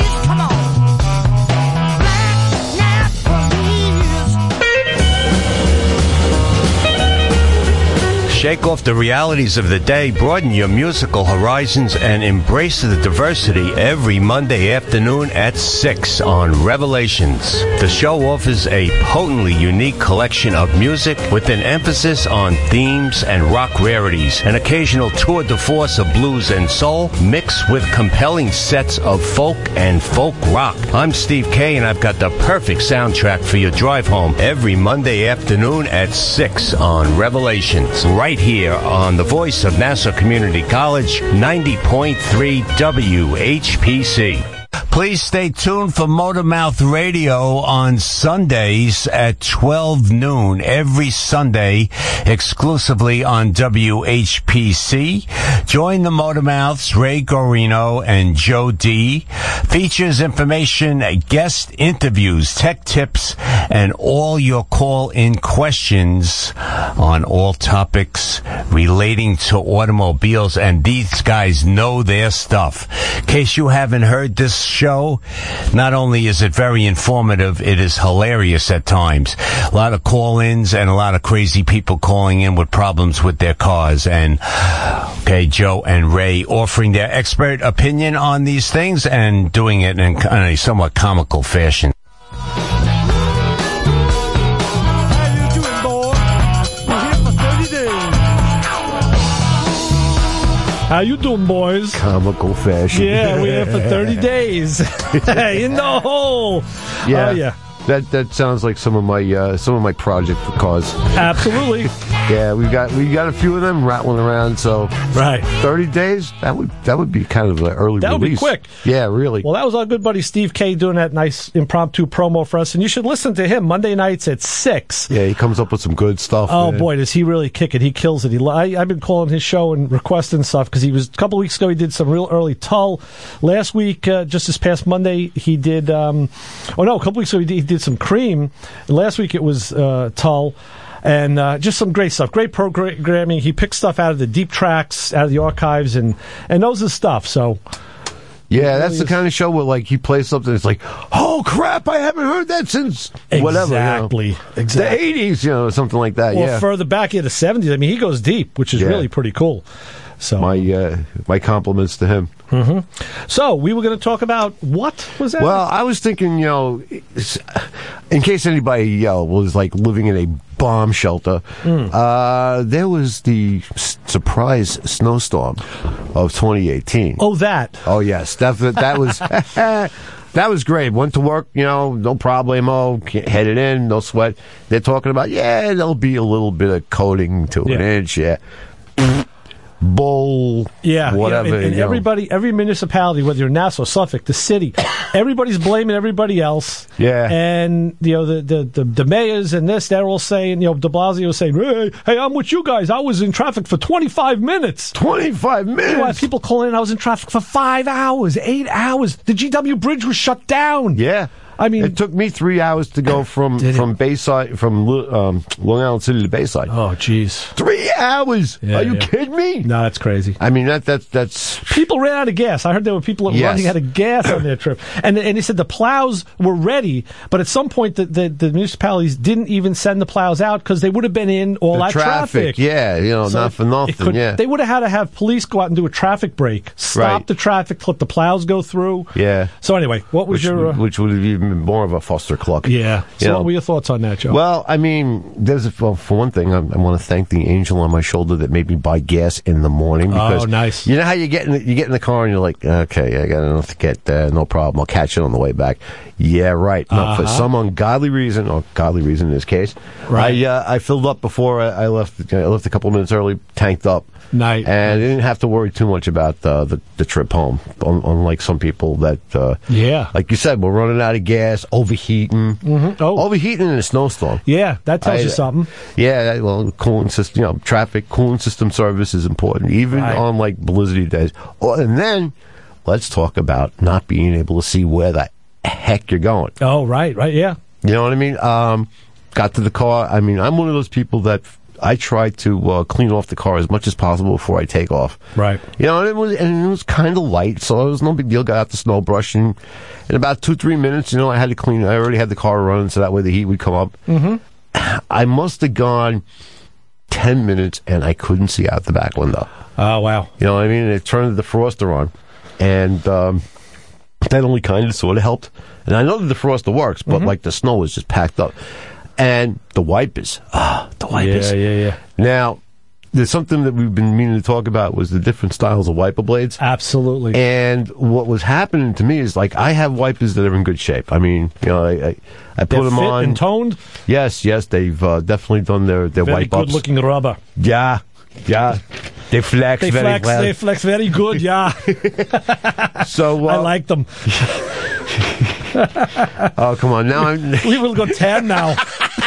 Shake off the realities of the day, broaden your musical horizons, and embrace the diversity every Monday afternoon at six on Revelations. The show offers a potently unique collection of music with an emphasis on themes and rock rarities, an occasional tour de force of blues and soul, mixed with compelling sets of folk and folk rock. I'm Steve K, and I've got the perfect soundtrack for your drive home every Monday afternoon at six on Revelations, right here on the voice of Nassau Community College, ninety point three W H P C. Please stay tuned for Motormouth Radio on Sundays at twelve noon every Sunday, exclusively on W H P C. Join the Motormouths, Ray Gorino and Joe D. Features information, guest interviews, tech tips, and all your call-in questions on all topics relating to automobiles. And these guys know their stuff. In case you haven't heard this show, not only is it very informative, it is hilarious at times. A lot of call-ins and a lot of crazy people calling in with problems with their cars. And, okay, Joe and Ray offering their expert opinion on these things and doing it in a somewhat comical fashion. How you doing, boys? Comical fashion. Yeah, we're here for thirty days. In the hole. Yeah. Oh, yeah. That that sounds like some of my uh, some of my project for cars. Absolutely. Yeah, we got we got a few of them rattling around. So right, thirty days. That would that would be kind of an early that release. That would be quick. Yeah, really. Well, that was our good buddy Steve K doing that nice impromptu promo for us, and you should listen to him Monday nights at six. Yeah, he comes up with some good stuff. Oh man. Boy, does he really kick it! He kills it. He I, I've been calling his show and requesting stuff because he was a couple weeks ago. He did some real early Tull. Last week, uh, just this past Monday, he did. Um, oh no, a couple weeks ago he did, he did some Cream. And last week it was uh, Tull. And uh, just some great stuff, great programming. He picks stuff out of the deep tracks, out of the archives, and, and knows his stuff. So, yeah, that's the kind of show where like he plays something. It's like, oh crap, I haven't heard that since whatever, exactly, you know, exactly, the eighties, you know, something like that. Or yeah, further back in the seventies. I mean, he goes deep, which is yeah. really pretty cool. So my uh, my compliments to him. Mm-hmm. So we were going to talk about what was that? Well, I was thinking, you know, in case anybody you know, was like living in a bomb shelter, mm. uh, there was the s- surprise snowstorm of twenty eighteen. Oh, that. Oh, yes, that that was. That was great. Went to work, you know, no problemo. Headed in, no sweat. They're talking about, yeah, there'll be a little bit of coating to yeah. an inch, yeah. Bull, yeah, whatever. Yeah, and, and you everybody, know. every municipality, whether you're Nassau, Suffolk, the city, everybody's blaming everybody else. Yeah, and you know the the the, the mayors and this, they're all saying, you know, De Blasio was saying, hey, hey, I'm with you guys. I was in traffic for twenty-five minutes. twenty-five minutes. You know, people calling in. I was in traffic for five hours, eight hours. The G W Bridge was shut down. Yeah. I mean, it took me three hours to go from from Bayside, from um, Long Island City to Bayside. Oh, jeez, three hours! Yeah, Are you yeah. kidding me? No, that's crazy. I mean, that that that's people ran out of gas. I heard there were people yes. running out of gas on their trip, and and he said the plows were ready, but at some point the the, the municipalities didn't even send the plows out because they would have been in all the that traffic. traffic. Yeah, you know, so not for nothing. Could, yeah, they would have had to have police go out and do a traffic break, stop right. the traffic, let the plows go through. Yeah. So anyway, what was which, your uh, which would have even been more of a foster cluck. Yeah. So you know? What were your thoughts on that, Joe? Well, I mean, there's a, well, for one thing, I, I want to thank the angel on my shoulder that made me buy gas in the morning. Because oh, nice. You know how you get in the, you get in the car and you're like, okay, I got enough to get there, no problem. I'll catch it on the way back. Yeah, right. No, uh-huh. For some ungodly reason, or godly reason in this case, right. I uh, I filled up before I, I left. I left a couple of minutes early, tanked up. Night. And I didn't have to worry too much about uh, the, the trip home, unlike some people that, uh, yeah, like you said, we're running out of gas, overheating. Mm-hmm. Oh. Overheating in a snowstorm. Yeah, that tells I, you something. Yeah, well, cooling system, you know, traffic, cooling system service is important, even right. on, like, blizzardy days. Oh, and then, let's talk about not being able to see where the heck you're going. Oh, right, right, yeah. You know what I mean? Um, got to the car. I mean, I'm one of those people that I try to uh, clean off the car as much as possible before I take off. Right. You know, and it was and it was kind of light, so it was no big deal. Got out the snow brush, and in about two, three minutes, you know, I had to clean. I already had the car running, so that way the heat would come up. Mm-hmm. I must have gone ten minutes, and I couldn't see out the back window. Oh, wow. You know what I mean? It turned the defroster on, and um, that only kind of sort of helped. And I know the defroster works, but Mm-hmm. like the snow was just packed up. And the wipers. Ah, the wipers. Yeah, yeah, yeah. Now, there's something that we've been meaning to talk about was the different styles of wiper blades. Absolutely. And what was happening to me is like I have wipers that are in good shape. I mean, you know, I I, I put They're them fit on. and toned. Yes, yes, they've uh, definitely done their their Very wipe ups. good-looking rubber. Yeah, yeah, they flex They very flex. well. They flex very good. Yeah, so uh, I like them. oh come on, now I'm We will go ten now.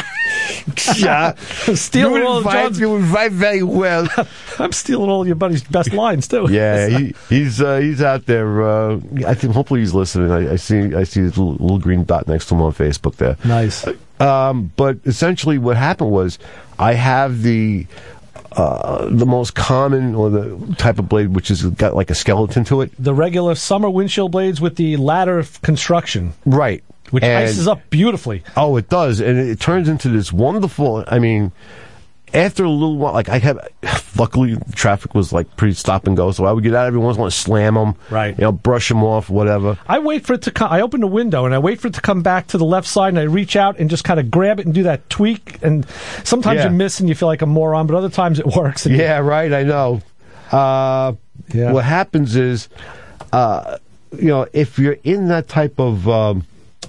yeah. Stealing you all invite, John's. you invite very well. I'm stealing all your buddy's best lines too. Yeah, he, he's uh, he's out there. Uh, I think hopefully he's listening. I, I see I see his little, little green dot next to him on Facebook there. Nice. Um, but essentially, what happened was I have the uh, the most common or the type of blade which has got like a skeleton to it. The regular summer windshield blades with the ladder f- construction, Right. which And- ices up beautifully. Oh, it does, and it, it turns into this wonderful. I mean, after a little while, like I have, luckily the traffic was like pretty stop and go, so I would get out every once in a while, slam them, Right. You know, brush them off, whatever. I wait for it to come. I open the window and I wait for it to come back to the left side, and I reach out and just kind of grab it and do that tweak. And sometimes Yeah. you miss and you feel like a moron, but other times it works. And Yeah, right. I know. Uh, Yeah. What happens is, uh, you know, if you're in that type of, um,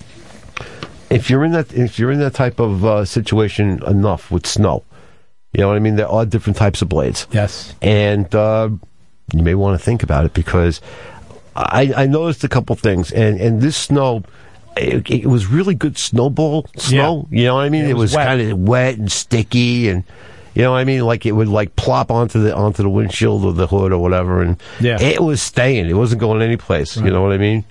if you're in that, if you're in that type of uh, situation enough with snow, you know what I mean. There are different types of blades. Yes. And uh, you may want to think about it because I, I noticed a couple things, and, and this snow, it, it was really good snowball snow. You know what I mean? It It, was was, wet. kind of wet and sticky, and you know what I mean? Like it would like plop onto the onto the windshield or the hood or whatever, and Yeah. it was staying. It wasn't going any place. You know what I mean?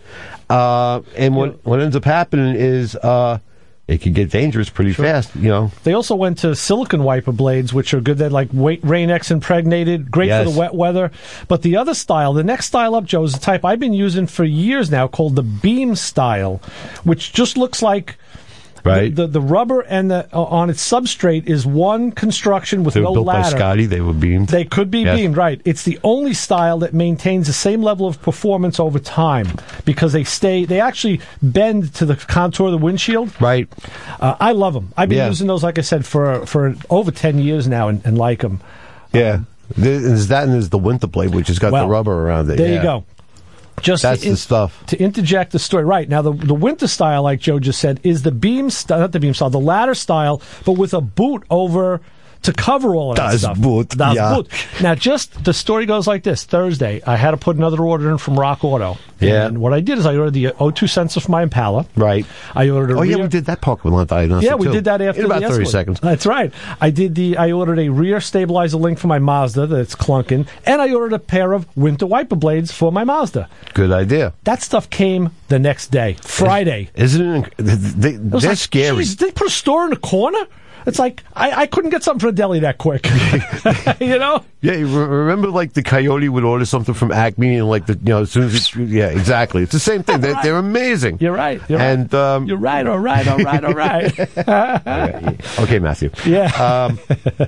Uh, and what what ends up happening is uh, it can get dangerous pretty fast. You know. They also went to silicon wiper blades, which are good. They're like weight, Rain-X impregnated, great Yes. for the wet weather. But the other style, the next style up, Joe, is the type I've been using for years now called the beam style, which just looks like Right. the, the, the rubber and the uh, on its substrate is one construction with They were no built by ladder. Scotty. They were beamed. They could be Yes. beamed, right. It's the only style that maintains the same level of performance over time because they stay, they actually bend to the contour of the windshield. Right. Uh, I love them. I've been Yeah. using those, like I said, for for over ten years now and, and like them. Yeah. There's that, and there's the winter blade, which has got Well, the rubber around it. There Yeah. you go. Just That's to the stuff. To interject the story, right now, the the winter style, like Joe just said, is the beam style, not the beam style, the ladder style, but with a boot over to cover all of that Das stuff. Boot, Das yeah. Boot. Now, just the story goes like this: Thursday, I had to put another order in from Rock Auto. Yeah. And what I did is I ordered the O two sensor for my Impala. Right. I ordered a Oh, yeah, rear- we did that parking lot diagnostic. Yeah, we too. did that after in about the thirty Escalade. seconds. That's right. I did the. I ordered a rear stabilizer link for my Mazda that's clunking, and I ordered a pair of winter wiper blades for my Mazda. Good idea. That stuff came the next day, Friday. Isn't it? inc- They, It was they're like, scary. geez, they put a store in the corner. It's like I, I couldn't get something for a deli that quick. You know? Yeah, you re- remember like the Coyote would order something from Acme and like the you know as soon as it, yeah exactly it's the same thing. They're, they're amazing. You're right. You're and right. um, You're right. All right. All right. All right. okay, Matthew. Yeah. Um,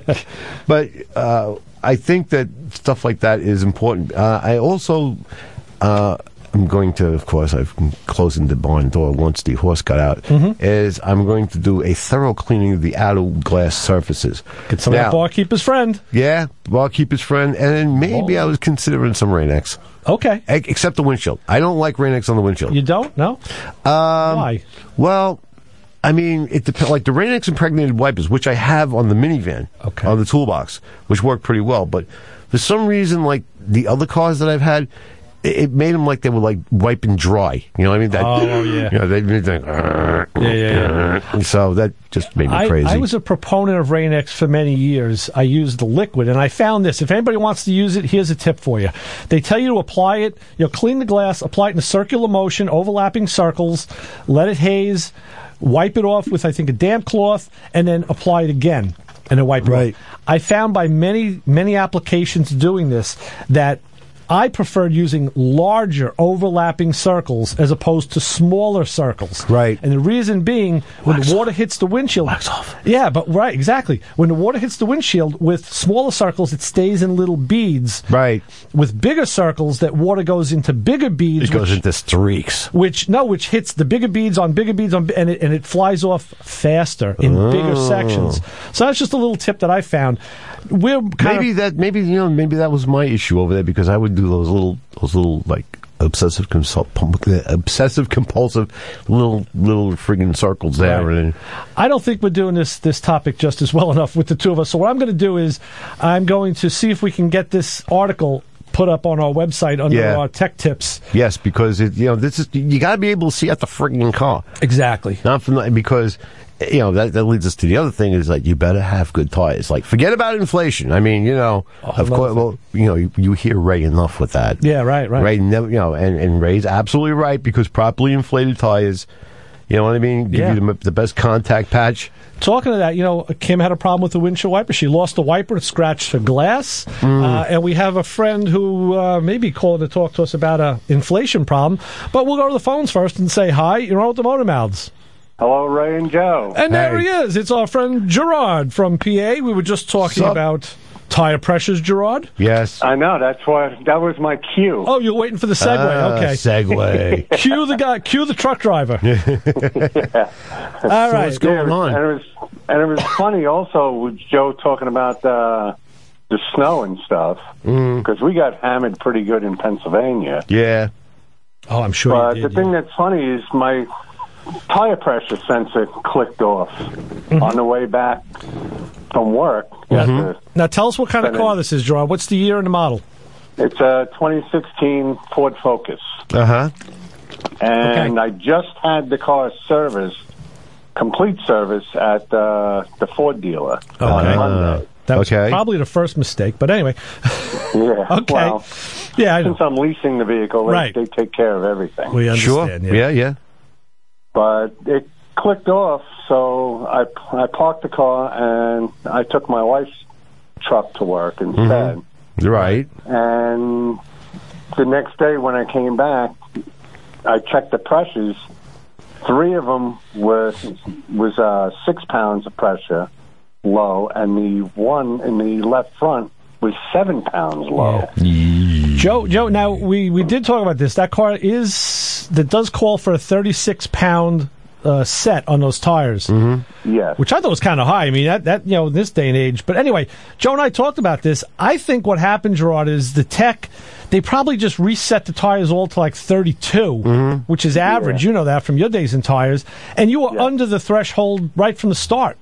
but uh, I think that stuff like that is important. Uh, I also. Uh, I'm going to, of course, I've closing the barn door once the horse got out, Mm-hmm. is I'm going to do a thorough cleaning of the outer glass surfaces. Get some of that barkeeper's friend. Yeah, barkeeper's friend, and then maybe I was considering some Rain-X. Okay. E- Except the windshield. I don't like Rain-X on the windshield. You don't? No? Um, Why? Well, I mean, it depends. Like the Rain-X impregnated wipers, which I have on the minivan, Okay. on the toolbox, which work pretty well. But for some reason, like the other cars that I've had, it, it made them like they were like wiping dry. You know what I mean? That, Oh, yeah. You know, they'd be like, Yeah, yeah, yeah. So that just made me I, crazy. I was a proponent of Rain-X for many years. I used the liquid, and I found this. If anybody wants to use it, here's a tip for you. They tell you to apply it, you know, clean the glass, apply it in a circular motion, overlapping circles, let it haze, wipe it off with, I think, a damp cloth, and then apply it again, and then wipe it Right. off. I found by many, many applications doing this that I preferred using larger overlapping circles as opposed to smaller circles. Right. And the reason being, when Wax the water hits the windshield, Wax off. Yeah, but right, exactly. When the water hits the windshield with smaller circles, it stays in little beads. Right. With bigger circles, that water goes into bigger beads. It goes which, into streaks. Which no, which hits the bigger beads on bigger beads on, and it and it flies off faster in Oh. bigger sections. So that's just a little tip that I found. We're kind Maybe of, that maybe you know maybe that was my issue over there because I would do those little those little like obsessive consult, obsessive compulsive little little friggin' circles there. Right. And I don't think we're doing this this topic just as well enough with the two of us. So what I'm going to do is I'm going to see if we can get this article put up on our website under Yeah. our tech tips. yes, because it, you know this is you got to be able to see out the friggin' car. Exactly. Not from the, because you know that, that leads us to the other thing is like you better have good tires. Like forget about inflation. I mean, you know, Oh, of course, well, you know, you, you hear Ray enough with that. Yeah, right, right. Ray never, you know, and, and Ray's absolutely right because properly inflated tires, you know what I mean, give Yeah. you the, the best contact patch. Talking to that, you know, Kim had a problem with the windshield wiper. She lost the wiper, it scratched her glass. Mm. Uh, and we have a friend who uh, may be calling to talk to us about a inflation problem. But we'll go to the phones first and say hi. You're on with the Motor Mouths. Hello, Ray and Joe. And there he is. It's our friend Gerard from P A. We were just talking Sup? about tire pressures, Gerard. Yes. I know, that's why that was my cue. Oh, you're waiting for the segue. Ah, Okay. Segue. Cue the guy. Cue the truck driver. Yeah. All right. what's going Yeah, on? And it was and it was funny also with Joe talking about uh, the snow and stuff because we got hammered pretty good in Pennsylvania. Yeah. Oh, I'm sure But you the did. thing that's funny is my tire pressure sensor clicked off on the way back from work. You have to- Now, tell us what kind of Send car in. this is, Gerard. What's the year and the model? It's a twenty sixteen Ford Focus. Uh huh. And Okay. I just had the car serviced, complete service at uh, the Ford dealer on Okay. Monday. That was Okay. probably the first mistake, but anyway. Yeah. Okay. Well, Yeah, I know. since I'm leasing the vehicle, they, Right. they take care of everything. We Sure. understand. Yeah. yeah. But it clicked off, so I, I parked the car and I took my wife's truck to work instead. Right. And the next day when I came back, I checked the pressures. Three of them was was uh, six pounds of pressure low, and the one in the left front was seven pounds low. Joe, Joe. Now we, we did talk about this. That car is that does call for a thirty-six pound uh, set on those tires, Yes. which I thought was kind of high. I mean, that that you know, in this day and age. But anyway, Joe and I talked about this. I think what happened, Gerard, is the tech. They probably just reset the tires all to like thirty-two, which is average. Yeah. You know that from your days in tires, and you were Yeah. under the threshold right from the start.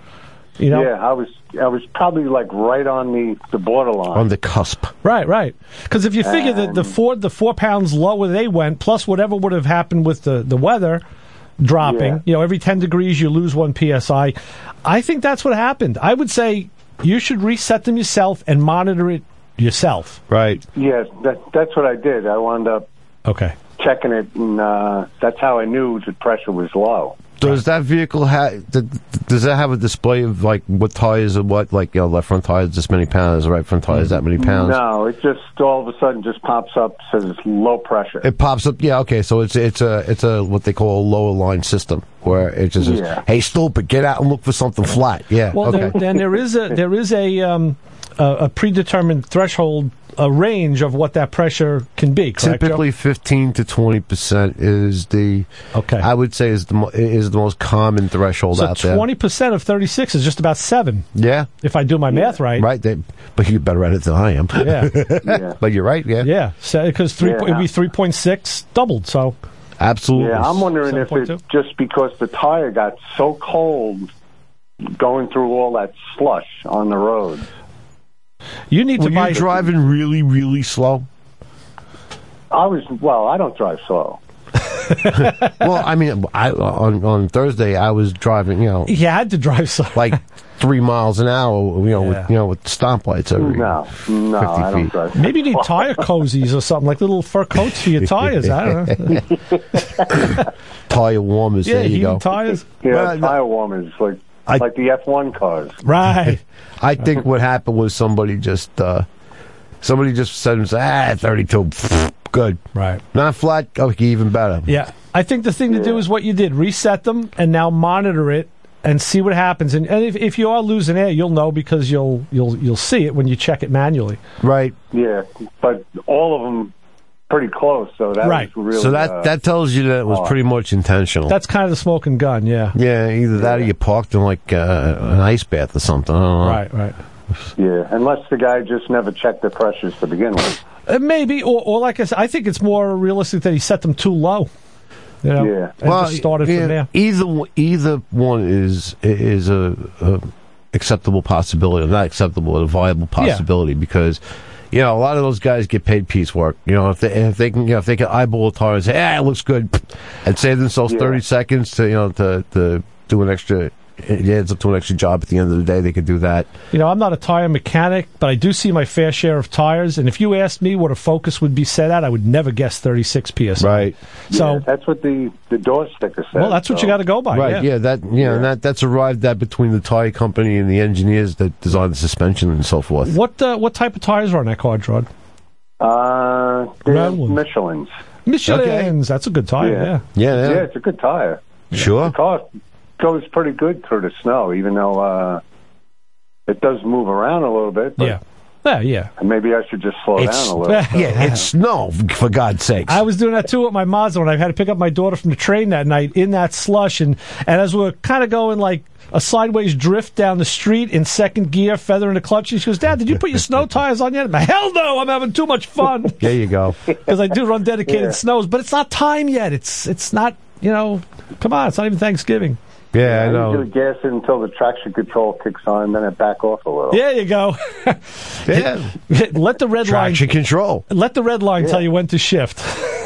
You know, Yeah, I was I was probably like right on the, the borderline. On the cusp. right, right. Because if you figure that the And- Ford, the four pounds lower they went, plus whatever would have happened with the, the weather dropping, Yeah. you know, every ten degrees you lose one P S I. I think that's what happened. I would say you should reset them yourself and monitor it yourself. Right. Yes, that, that's what I did. I wound up Okay. checking it, and uh, that's how I knew the pressure was low. Does that vehicle have? Does that have a display of like what tires are what? Like, you know, left front tires this many pounds, right front tires that many pounds. No, it just all of a sudden just pops up, says it's low pressure. It pops up. Yeah. Okay. So it's it's a it's a what they call a lower line system where it just says, Yeah. "Hey, stupid, get out and look for something flat." Yeah. Well, okay. there, then there is a there is a um, a, a predetermined threshold, a range of what that pressure can be. Correct, Joe? Typically, fifteen to twenty percent is the Okay. I would say is the mo- is the most common threshold So out there. twenty percent of thirty-six is just about seven, Yeah. if I do my math right. Right. They, but you're better at it than I am. Yeah. Yeah. But you're right. Yeah. Yeah, because three Yeah. it'd be three point six doubled. So Absolutely. Yeah, I'm wondering if seven point it two? just because the tire got so cold going through all that slush on the road. you need Were to buy. you driving really, really slow? I was, well, I don't drive slow. Well, I mean, I, on on Thursday I was driving, you know, You had to drive so. like three miles an hour, you know, Yeah. with you know with stoplights every. No, no, fifty I don't feet. drive Maybe you need tire cozies or something, like little fur coats for your tires. I don't know. Tire warmers. Yeah, there you heated go. tires. Yeah, Well, tire warmers, like, I- like the F one cars. Right. I think what happened was somebody just uh, Somebody just said, ah, thirty-two, good. Right. Not flat, okay, even better. Yeah. I think the thing to do is what you did. Reset them and now monitor it and see what happens. And, and if, if you are losing air, you'll know because you'll you'll you'll see it when you check it manually. Right. Yeah, but all of them pretty close, so that Right. was really... So that, uh, that tells you that it was odd. pretty much intentional. That's kind of the smoking gun, yeah. yeah, either that or you parked in like uh, an ice bath or something. I don't know. Right, right. Yeah, unless the guy just never checked the pressures to begin with. Uh, maybe, or, or like I said, I think it's more realistic that he set them too low. You know, Yeah. and Well, just started yeah, from there. Either either one is is a, a acceptable possibility, or not acceptable, a viable possibility because you know a lot of those guys get paid piecework. You know, if they if they can you know if they can eyeball a tire and say, ah, it looks good, and save themselves Yeah. thirty seconds to you know to to do an extra. It adds up to an extra job at the end of the day. They could do that. You know, I'm not a tire mechanic, but I do see my fair share of tires. And if you asked me what a Focus would be set at, I would never guess thirty-six P S I. Right. So Yeah, that's what the, the door sticker says. Well, that's what so. you got to go by. Right, Yeah. yeah, that yeah, And that that's arrived at between the tire company and the engineers that design the suspension and so forth. What uh, what type of tires are on that car, Rod? Uh, they're Round ones. Michelin's. Michelin's. That's a good tire. Yeah. Yeah. Yeah, yeah, Yeah, it's a good tire. sure. The car goes pretty good through the snow, even though uh, it does move around a little bit. But Yeah. Yeah. Yeah. maybe I should just slow It's, down a little. yeah, it's snow, for God's sakes. I was doing that too with my Mazda when I had to pick up my daughter from the train that night in that slush, and and as we were kind of going like a sideways drift down the street in second gear, feathering the clutch, and she goes, "Dad, did you put your snow tires on yet?" I'm like, "Hell no, I'm having too much fun." There you go. Because I do run dedicated Yeah. snows, but it's not time yet. It's it's not, you know, come on, it's not even Thanksgiving. Yeah, I I know. usually gas it until the traction control kicks on, then I back off a little. There you go. Yeah. Let the red Traction line control. let the red line tell you when to shift.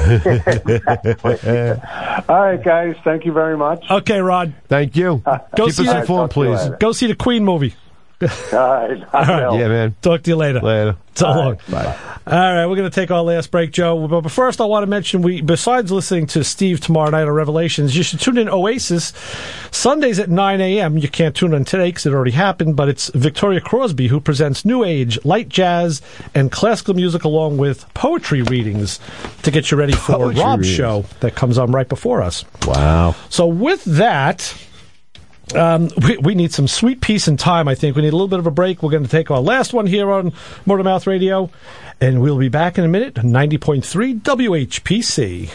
All right, guys. Thank you very much. Okay, Rod, Thank you. Go Keep see us that- informed, Talk to you please. later. go see the Queen movie. All right. I will. Yeah, man. Talk to you later. Later. So long. Bye. All right, we're going to take our last break, Joe. But first, I want to mention we, besides listening to Steve tomorrow night on Revelations, you should tune in Oasis Sundays at nine a.m. You can't tune in today because it already happened, but it's Victoria Crosby who presents new age, light jazz, and classical music along with poetry readings to get you ready for Poetry Rob's readings. show that comes on right before us. Wow. So with that, um, we, we need some sweet peace and time, I think. We need a little bit of a break. We're going to take our last one here on Motormouth Radio, and we'll be back in a minute. ninety point three W H P C.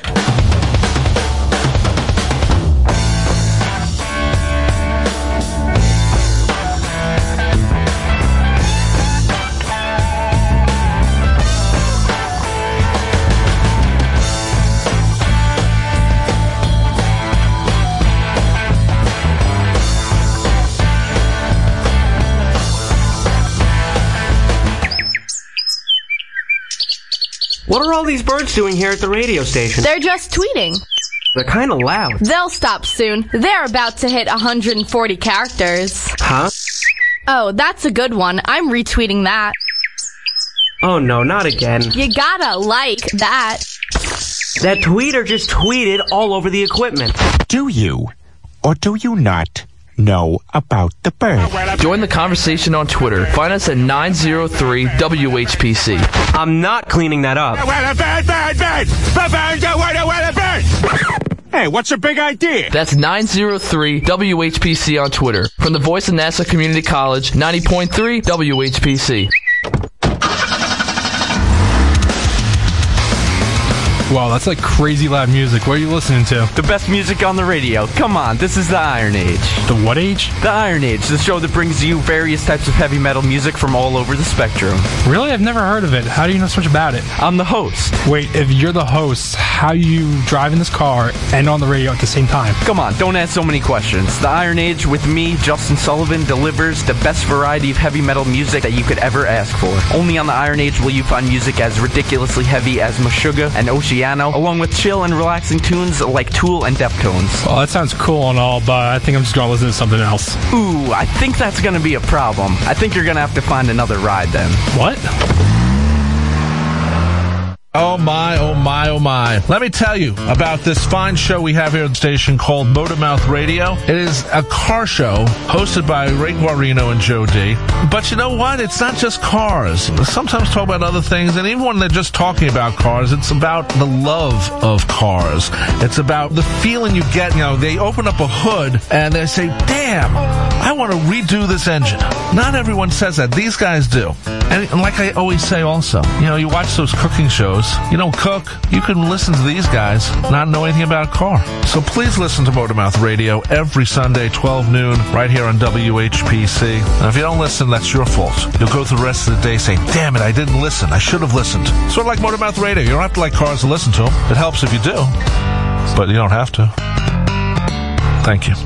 What are all these birds doing here at the radio station? They're just tweeting. They're kind of loud. They'll stop soon. They're about to hit one hundred forty characters. Huh? Oh, that's a good one. I'm retweeting that. Oh no, not again. You gotta like that. That tweeter just tweeted all over the equipment. Do you, or do you not, know about the bird? Join the conversation on Twitter. Find us at nine oh three W H P C. I'm not cleaning that up. Hey, what's your big idea? That's nine oh three W H P C on Twitter. From the voice of NASA Community College, ninety point three W H P C. Wow, that's like crazy loud music. What are you listening to? The best music on the radio. Come on, this is the Iron Age. The what age? The Iron Age, the show that brings you various types of heavy metal music from all over the spectrum. Really? I've never heard of it. How do you know so much about it? I'm the host. Wait, if you're the host, how you drive in this car and on the radio at the same time? Come on, don't ask so many questions. The Iron Age with me, Justin Sullivan, delivers the best variety of heavy metal music that you could ever ask for. Only on the Iron Age will you find music as ridiculously heavy as Meshuggah and Oceano, along with chill and relaxing tunes like Tool and Deftones. Well, that sounds cool and all, but I think I'm just going to listen to something else. Ooh, I think that's going to be a problem. I think you're going to have to find another ride then. What? Oh my, oh my, oh my. Let me tell you about this fine show we have here at the station called Motormouth Radio. It is a car show hosted by Ray Guarino and Joe D. But you know what? It's not just cars. Sometimes talk about other things, and even when they're just talking about cars, it's about the love of cars. It's about the feeling you get. You know, they open up a hood and they say, damn, I want to redo this engine. Not everyone says that. These guys do. And like I always say also, you know, you watch those cooking shows, you don't cook, you can listen to these guys, not know anything about a car. So please listen to Motormouth Radio every Sunday, twelve noon, right here on W H P C. And if you don't listen, that's your fault. You'll go through the rest of the day saying, damn it, I didn't listen. I should have listened. Sort of like Motormouth Radio. You don't have to like cars to listen to them. It helps if you do, but you don't have to. Thank you.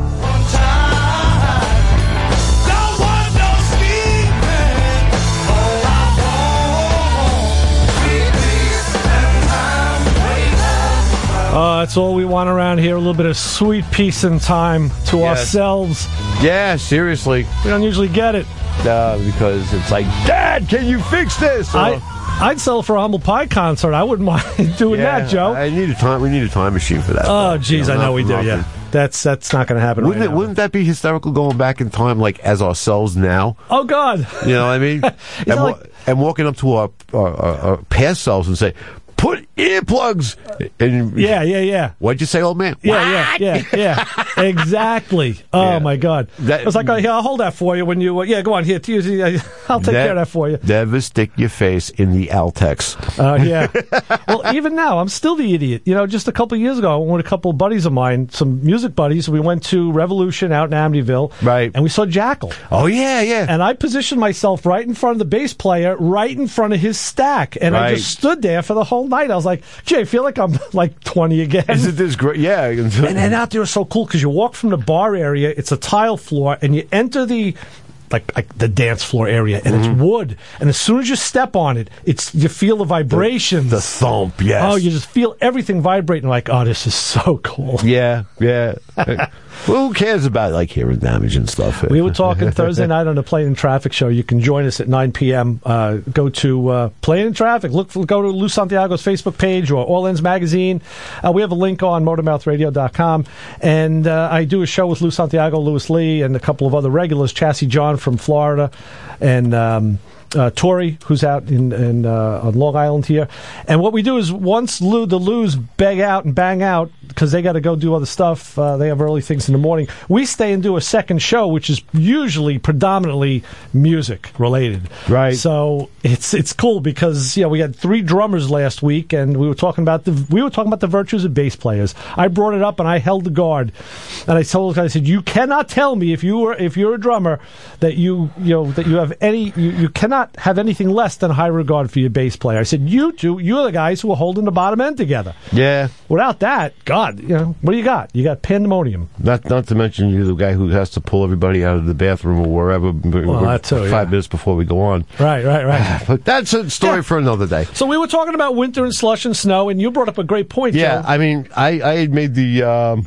Uh, that's all we want around here. A little bit of sweet peace and time to Yes. ourselves. Yeah, seriously. We don't usually get it. Uh, because it's like, Dad, can you fix this? I, I'd sell for a Humble Pie concert. I wouldn't mind doing yeah, that, Joe. I need a time. We need a time machine for that. Oh, though. geez, You I know not we for do, nothing. yeah. That's that's not going to happen Wouldn't right it? now. Wouldn't that be hysterical going back in time, like as ourselves now? Oh, God. You know what I mean? and, that wa- like- and walking up to our, our, our, our past selves and say, "Put earplugs." And Yeah, yeah, yeah. what'd you say, old man? Yeah, yeah, yeah, yeah. Exactly. Oh, Yeah. my God. That- I was like, oh, yeah, I'll hold that for you when you, uh, yeah, go on, here, to you, I'll take Ne- care of that for you. Never stick your face in the Altex. Uh, yeah. Well, even now, I'm still the idiot. You know, just a couple of years ago, I went with a couple of buddies of mine, some music buddies. We went to Revolution out in Amityville. Right. And we saw Jackal. Oh, yeah, yeah. And I positioned myself right in front of the bass player, right in front of his stack. And I Right. just stood there for the whole night. I was like, gee, I feel like I'm like twenty again. Isn't this great? Yeah. And then out there was so cool because you walk from the bar area, it's a tile floor, and you enter the like, like the dance floor area, and Mm-hmm. it's wood. And as soon as you step on it, it's you feel the vibrations, the thump. Yes. Oh, you just feel everything vibrating. Like, oh, this is so cool. Yeah, yeah. Well, who cares about like hearing damage and stuff? We were talking Thursday night on the Plane and Traffic show. You can join us at nine p.m. Uh, go to uh, Plane and Traffic. Look, for, go to Lou Santiago's Facebook page or All Ends Magazine. Uh, we have a link on motormouth radio dot com. And uh, I do a show with Lou Santiago, Louis Lee, and a couple of other regulars, Chassis John from Florida, and um, uh, Tori, who's out in, in uh, on Long Island here. And what we do is once Lou, the Lou's beg out and bang out, because they got to go do other stuff. Uh, they have early things in the morning. We stay and do a second show, which is usually predominantly music related. Right. So it's it's cool because yeah, we had three drummers last week, and we were talking about the we were talking about the virtues of bass players. I brought it up and I held the guard, and I told I said, you cannot tell me if you were if you're a drummer that you you know that you have any you, you cannot have anything less than high regard for your bass player. I said, you two, you're the guys who are holding the bottom end together. Yeah. Without that, God, you know, what do you got? You got pandemonium. Not not to mention you're the guy who has to pull everybody out of the bathroom or wherever Well, that too, five yeah. minutes before we go on. Right, right, right. But that's a story for another day. So we were talking about winter and slush and snow, and you brought up a great point. Yeah, Joe. I mean, I, I had made the um,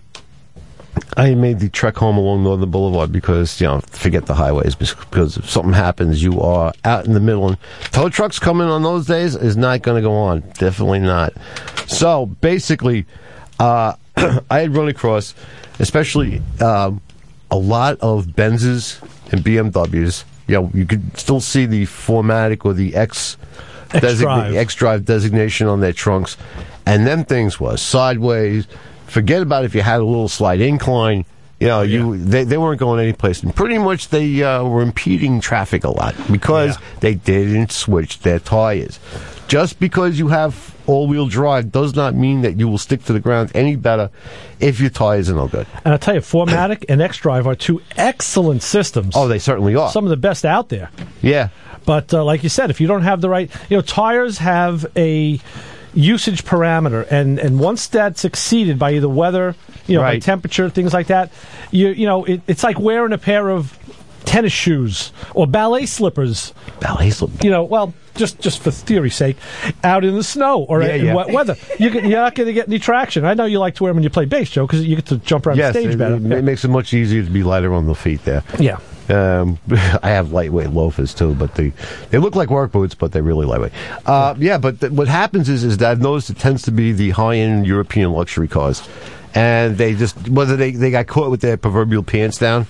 I had made the trek home along Northern Boulevard because, you know, forget the highways, because if something happens, you are out in the middle. And tow trucks coming on those days is not going to go on. Definitely not. So basically, uh, I had run across, especially um, a lot of Benzes and B M Ws. You know, you could still see the four matic or the X X-Drive. designa- X-Drive designation on their trunks. And them things was sideways. Forget about if you had a little slight incline. You know, you they, they weren't going anyplace. And pretty much they uh, were impeding traffic a lot because they didn't switch their tires. Just because you have all-wheel drive does not mean that you will stick to the ground any better if your tires are no good. And I'll tell you, four matic and X-Drive are two excellent systems. Oh, they certainly are. Some of the best out there. Yeah. But uh, like you said, if you don't have the right... You know, tires have a usage parameter, and, and once that's exceeded by either weather, you know, by Right. temperature, things like that, you you know, it, it's like wearing a pair of tennis shoes or ballet slippers. Ballet slippers. You know, well, just just for theory's sake, out in the snow or Yeah, in yeah. wet weather, you can, you're not going to get any traction. I know you like to wear them when you play bass, Joe, because you get to jump around Yes, the stage it, better. it makes it much easier to be lighter on the feet there. Yeah. Um, I have lightweight loafers too, but they they look like work boots, but they're really lightweight. Uh, yeah, but th- what happens is is that I've noticed it tends to be the high end European luxury cars, and they just whether they, they got caught with their proverbial pants down,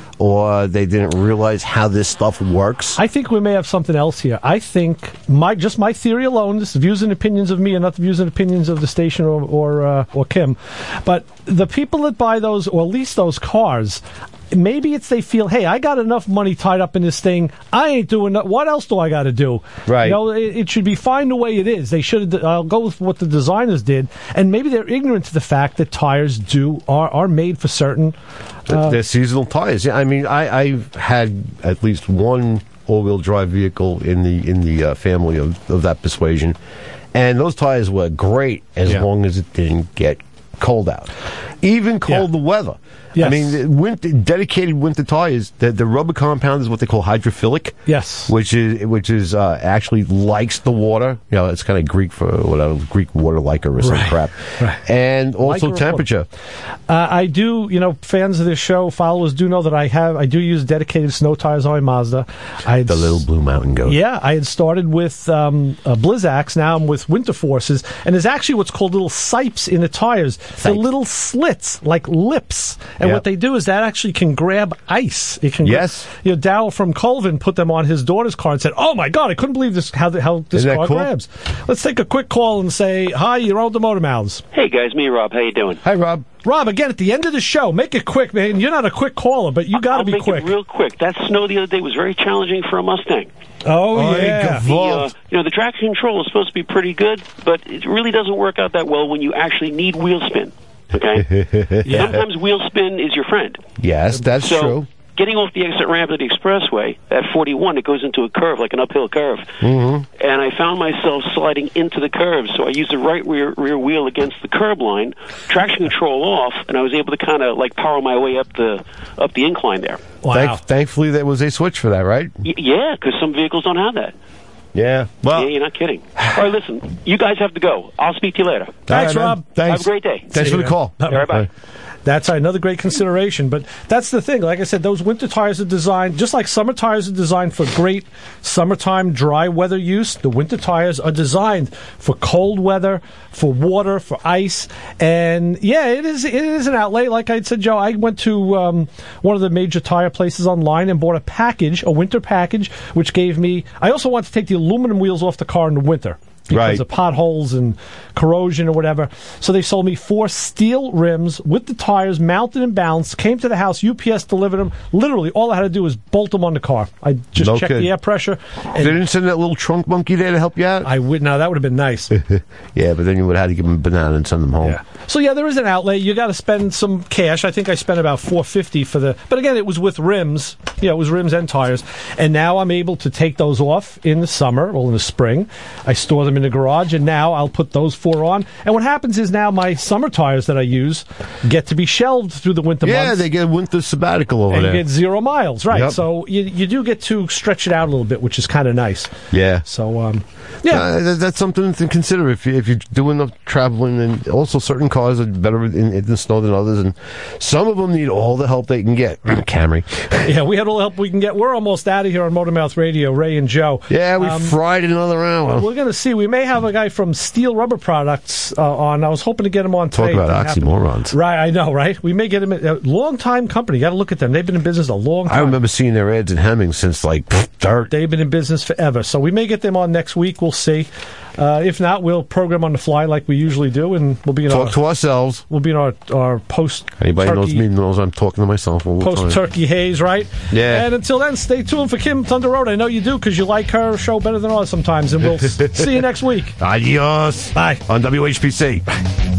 or they didn't realize how this stuff works. I think we may have something else here. I think my just my theory alone. This is views and opinions of me, and not the views and opinions of the station or or, uh, or Kim. But the people that buy those or lease those cars, maybe it's they feel, hey, I got enough money tied up in this thing. I ain't doing that. What else do I got to do? Right. You know, it, it should be fine the way it is. They should. I'll go with what the designers did, and maybe they're ignorant to the fact that tires do are are made for certain. Uh, They're seasonal tires. Yeah, I mean, I, I've had at least one all-wheel drive vehicle in the in the uh, family of, of that persuasion, and those tires were great as Yeah. long as it didn't get cold out, even cold the weather. Yes. I mean, the winter, dedicated winter tires. The, the rubber compound is what they call hydrophilic. Yes, which is which is uh, actually likes the water. You know, it's kind of Greek for whatever Greek water liker or some Right. crap, Right. and also Liker or temperature. Uh, I do, you know, fans of this show, followers do know that I have, I do use dedicated snow tires on my Mazda. I The little Blue Mountain Goat. Yeah, I had started with um, uh, Blizzax. Now I'm with Winter Forces, and there's actually what's called little sipes in the tires. They're little slits, like lips, and Yep. what they do is that actually can grab ice. It can. gra- Yes. you know, Darryl from Colvin put them on his daughter's car and said, "Oh my God, I couldn't believe this how the, how this Isn't that car cool? grabs." Let's take a quick call and say hi. You're on the Motor Mouths. Hey guys, me Rob. How you doing? Hi Rob. Rob, again at the end of the show, make it quick, man. You're not a quick caller, but you got to I'll be make quick. it real quick. That snow the other day was very challenging for a Mustang. Oh, Oh, yeah. you The, uh, you know, the traction control is supposed to be pretty good, but it really doesn't work out that well when you actually need wheel spin. Okay? Yeah. Sometimes wheel spin is your friend. Yes, that's so, true. Getting off the exit ramp of the expressway at forty-one, it goes into a curve, like an uphill curve. Mm-hmm. And I found myself sliding into the curve, so I used the right rear, rear wheel against the curb line, traction control off, and I was able to kind of like power my way up the up the incline there. Thank, thankfully, there was a switch for that, right? Y- yeah, because some vehicles don't have that. Yeah. Well, yeah, you're not kidding. All right, listen, you guys have to go. I'll speak to you later. Thanks, All right, man. Rob. Thanks. Have a great day. Thanks for the call. All right, bye. That's another great consideration. But that's the thing. Like I said, those winter tires are designed, just like summer tires are designed for great summertime dry weather use, the winter tires are designed for cold weather, for water, for ice. And yeah, it is it is an outlay. Like I said, Joe, I went to um, one of the major tire places online and bought a package, a winter package, which gave me, I also wanted to take the aluminum wheels off the car in the winter. Because Right. of potholes and corrosion or whatever. So they sold me four steel rims with the tires mounted and balanced, came to the house, U P S delivered them. Literally, all I had to do was bolt them on the car. I just No checked kidding. the air pressure. They didn't send that little trunk monkey there to help you out? I would. Now, that would have been nice. Yeah, but then you would have had to give them a banana and send them home. So yeah, there is an outlay. You got to spend some cash. I think I spent about four fifty for the. But again, it was with rims. Yeah, it was rims and tires. And now I'm able to take those off in the summer or in the spring. I store them in the garage, and now I'll put those four on. And what happens is now my summer tires that I use get to be shelved through the winter Yeah, months. they get a winter sabbatical over and there. you get zero miles, right? Yep. So you you do get to stretch it out a little bit, which is kind of nice. Yeah. So um, yeah, Uh, that- that's something to consider if you if you're doing enough traveling, and also certain cars are better in, in the snow than others, and some of them need all the help they can get. Camry. yeah, we had all the help we can get. We're almost out of here on Motormouth Radio, Ray and Joe. Yeah, we Um, fried another hour. We're going to see. We may have a guy from Steel Rubber Products uh, on. I was hoping to get him on Talk today. about Didn't happen. oxymorons. Right, I know, right? We may get him. A long time company. Got to look at them. They've been in business a long time. I remember seeing their ads in Hemming since like pff, dirt. They've been in business forever. So we may get them on next week. We'll see. Uh, if not, we'll program on the fly like we usually do, and we'll be in Talk our, to ourselves. We'll be in our our post. Anybody turkey, knows me knows I'm talking to myself all the time. Post turkey haze, right? Yeah. And until then, stay tuned for Kim Thunder Road. I know you do because you like her show better than ours sometimes. And we'll s- see you next week. Adios. Bye. On W H P C.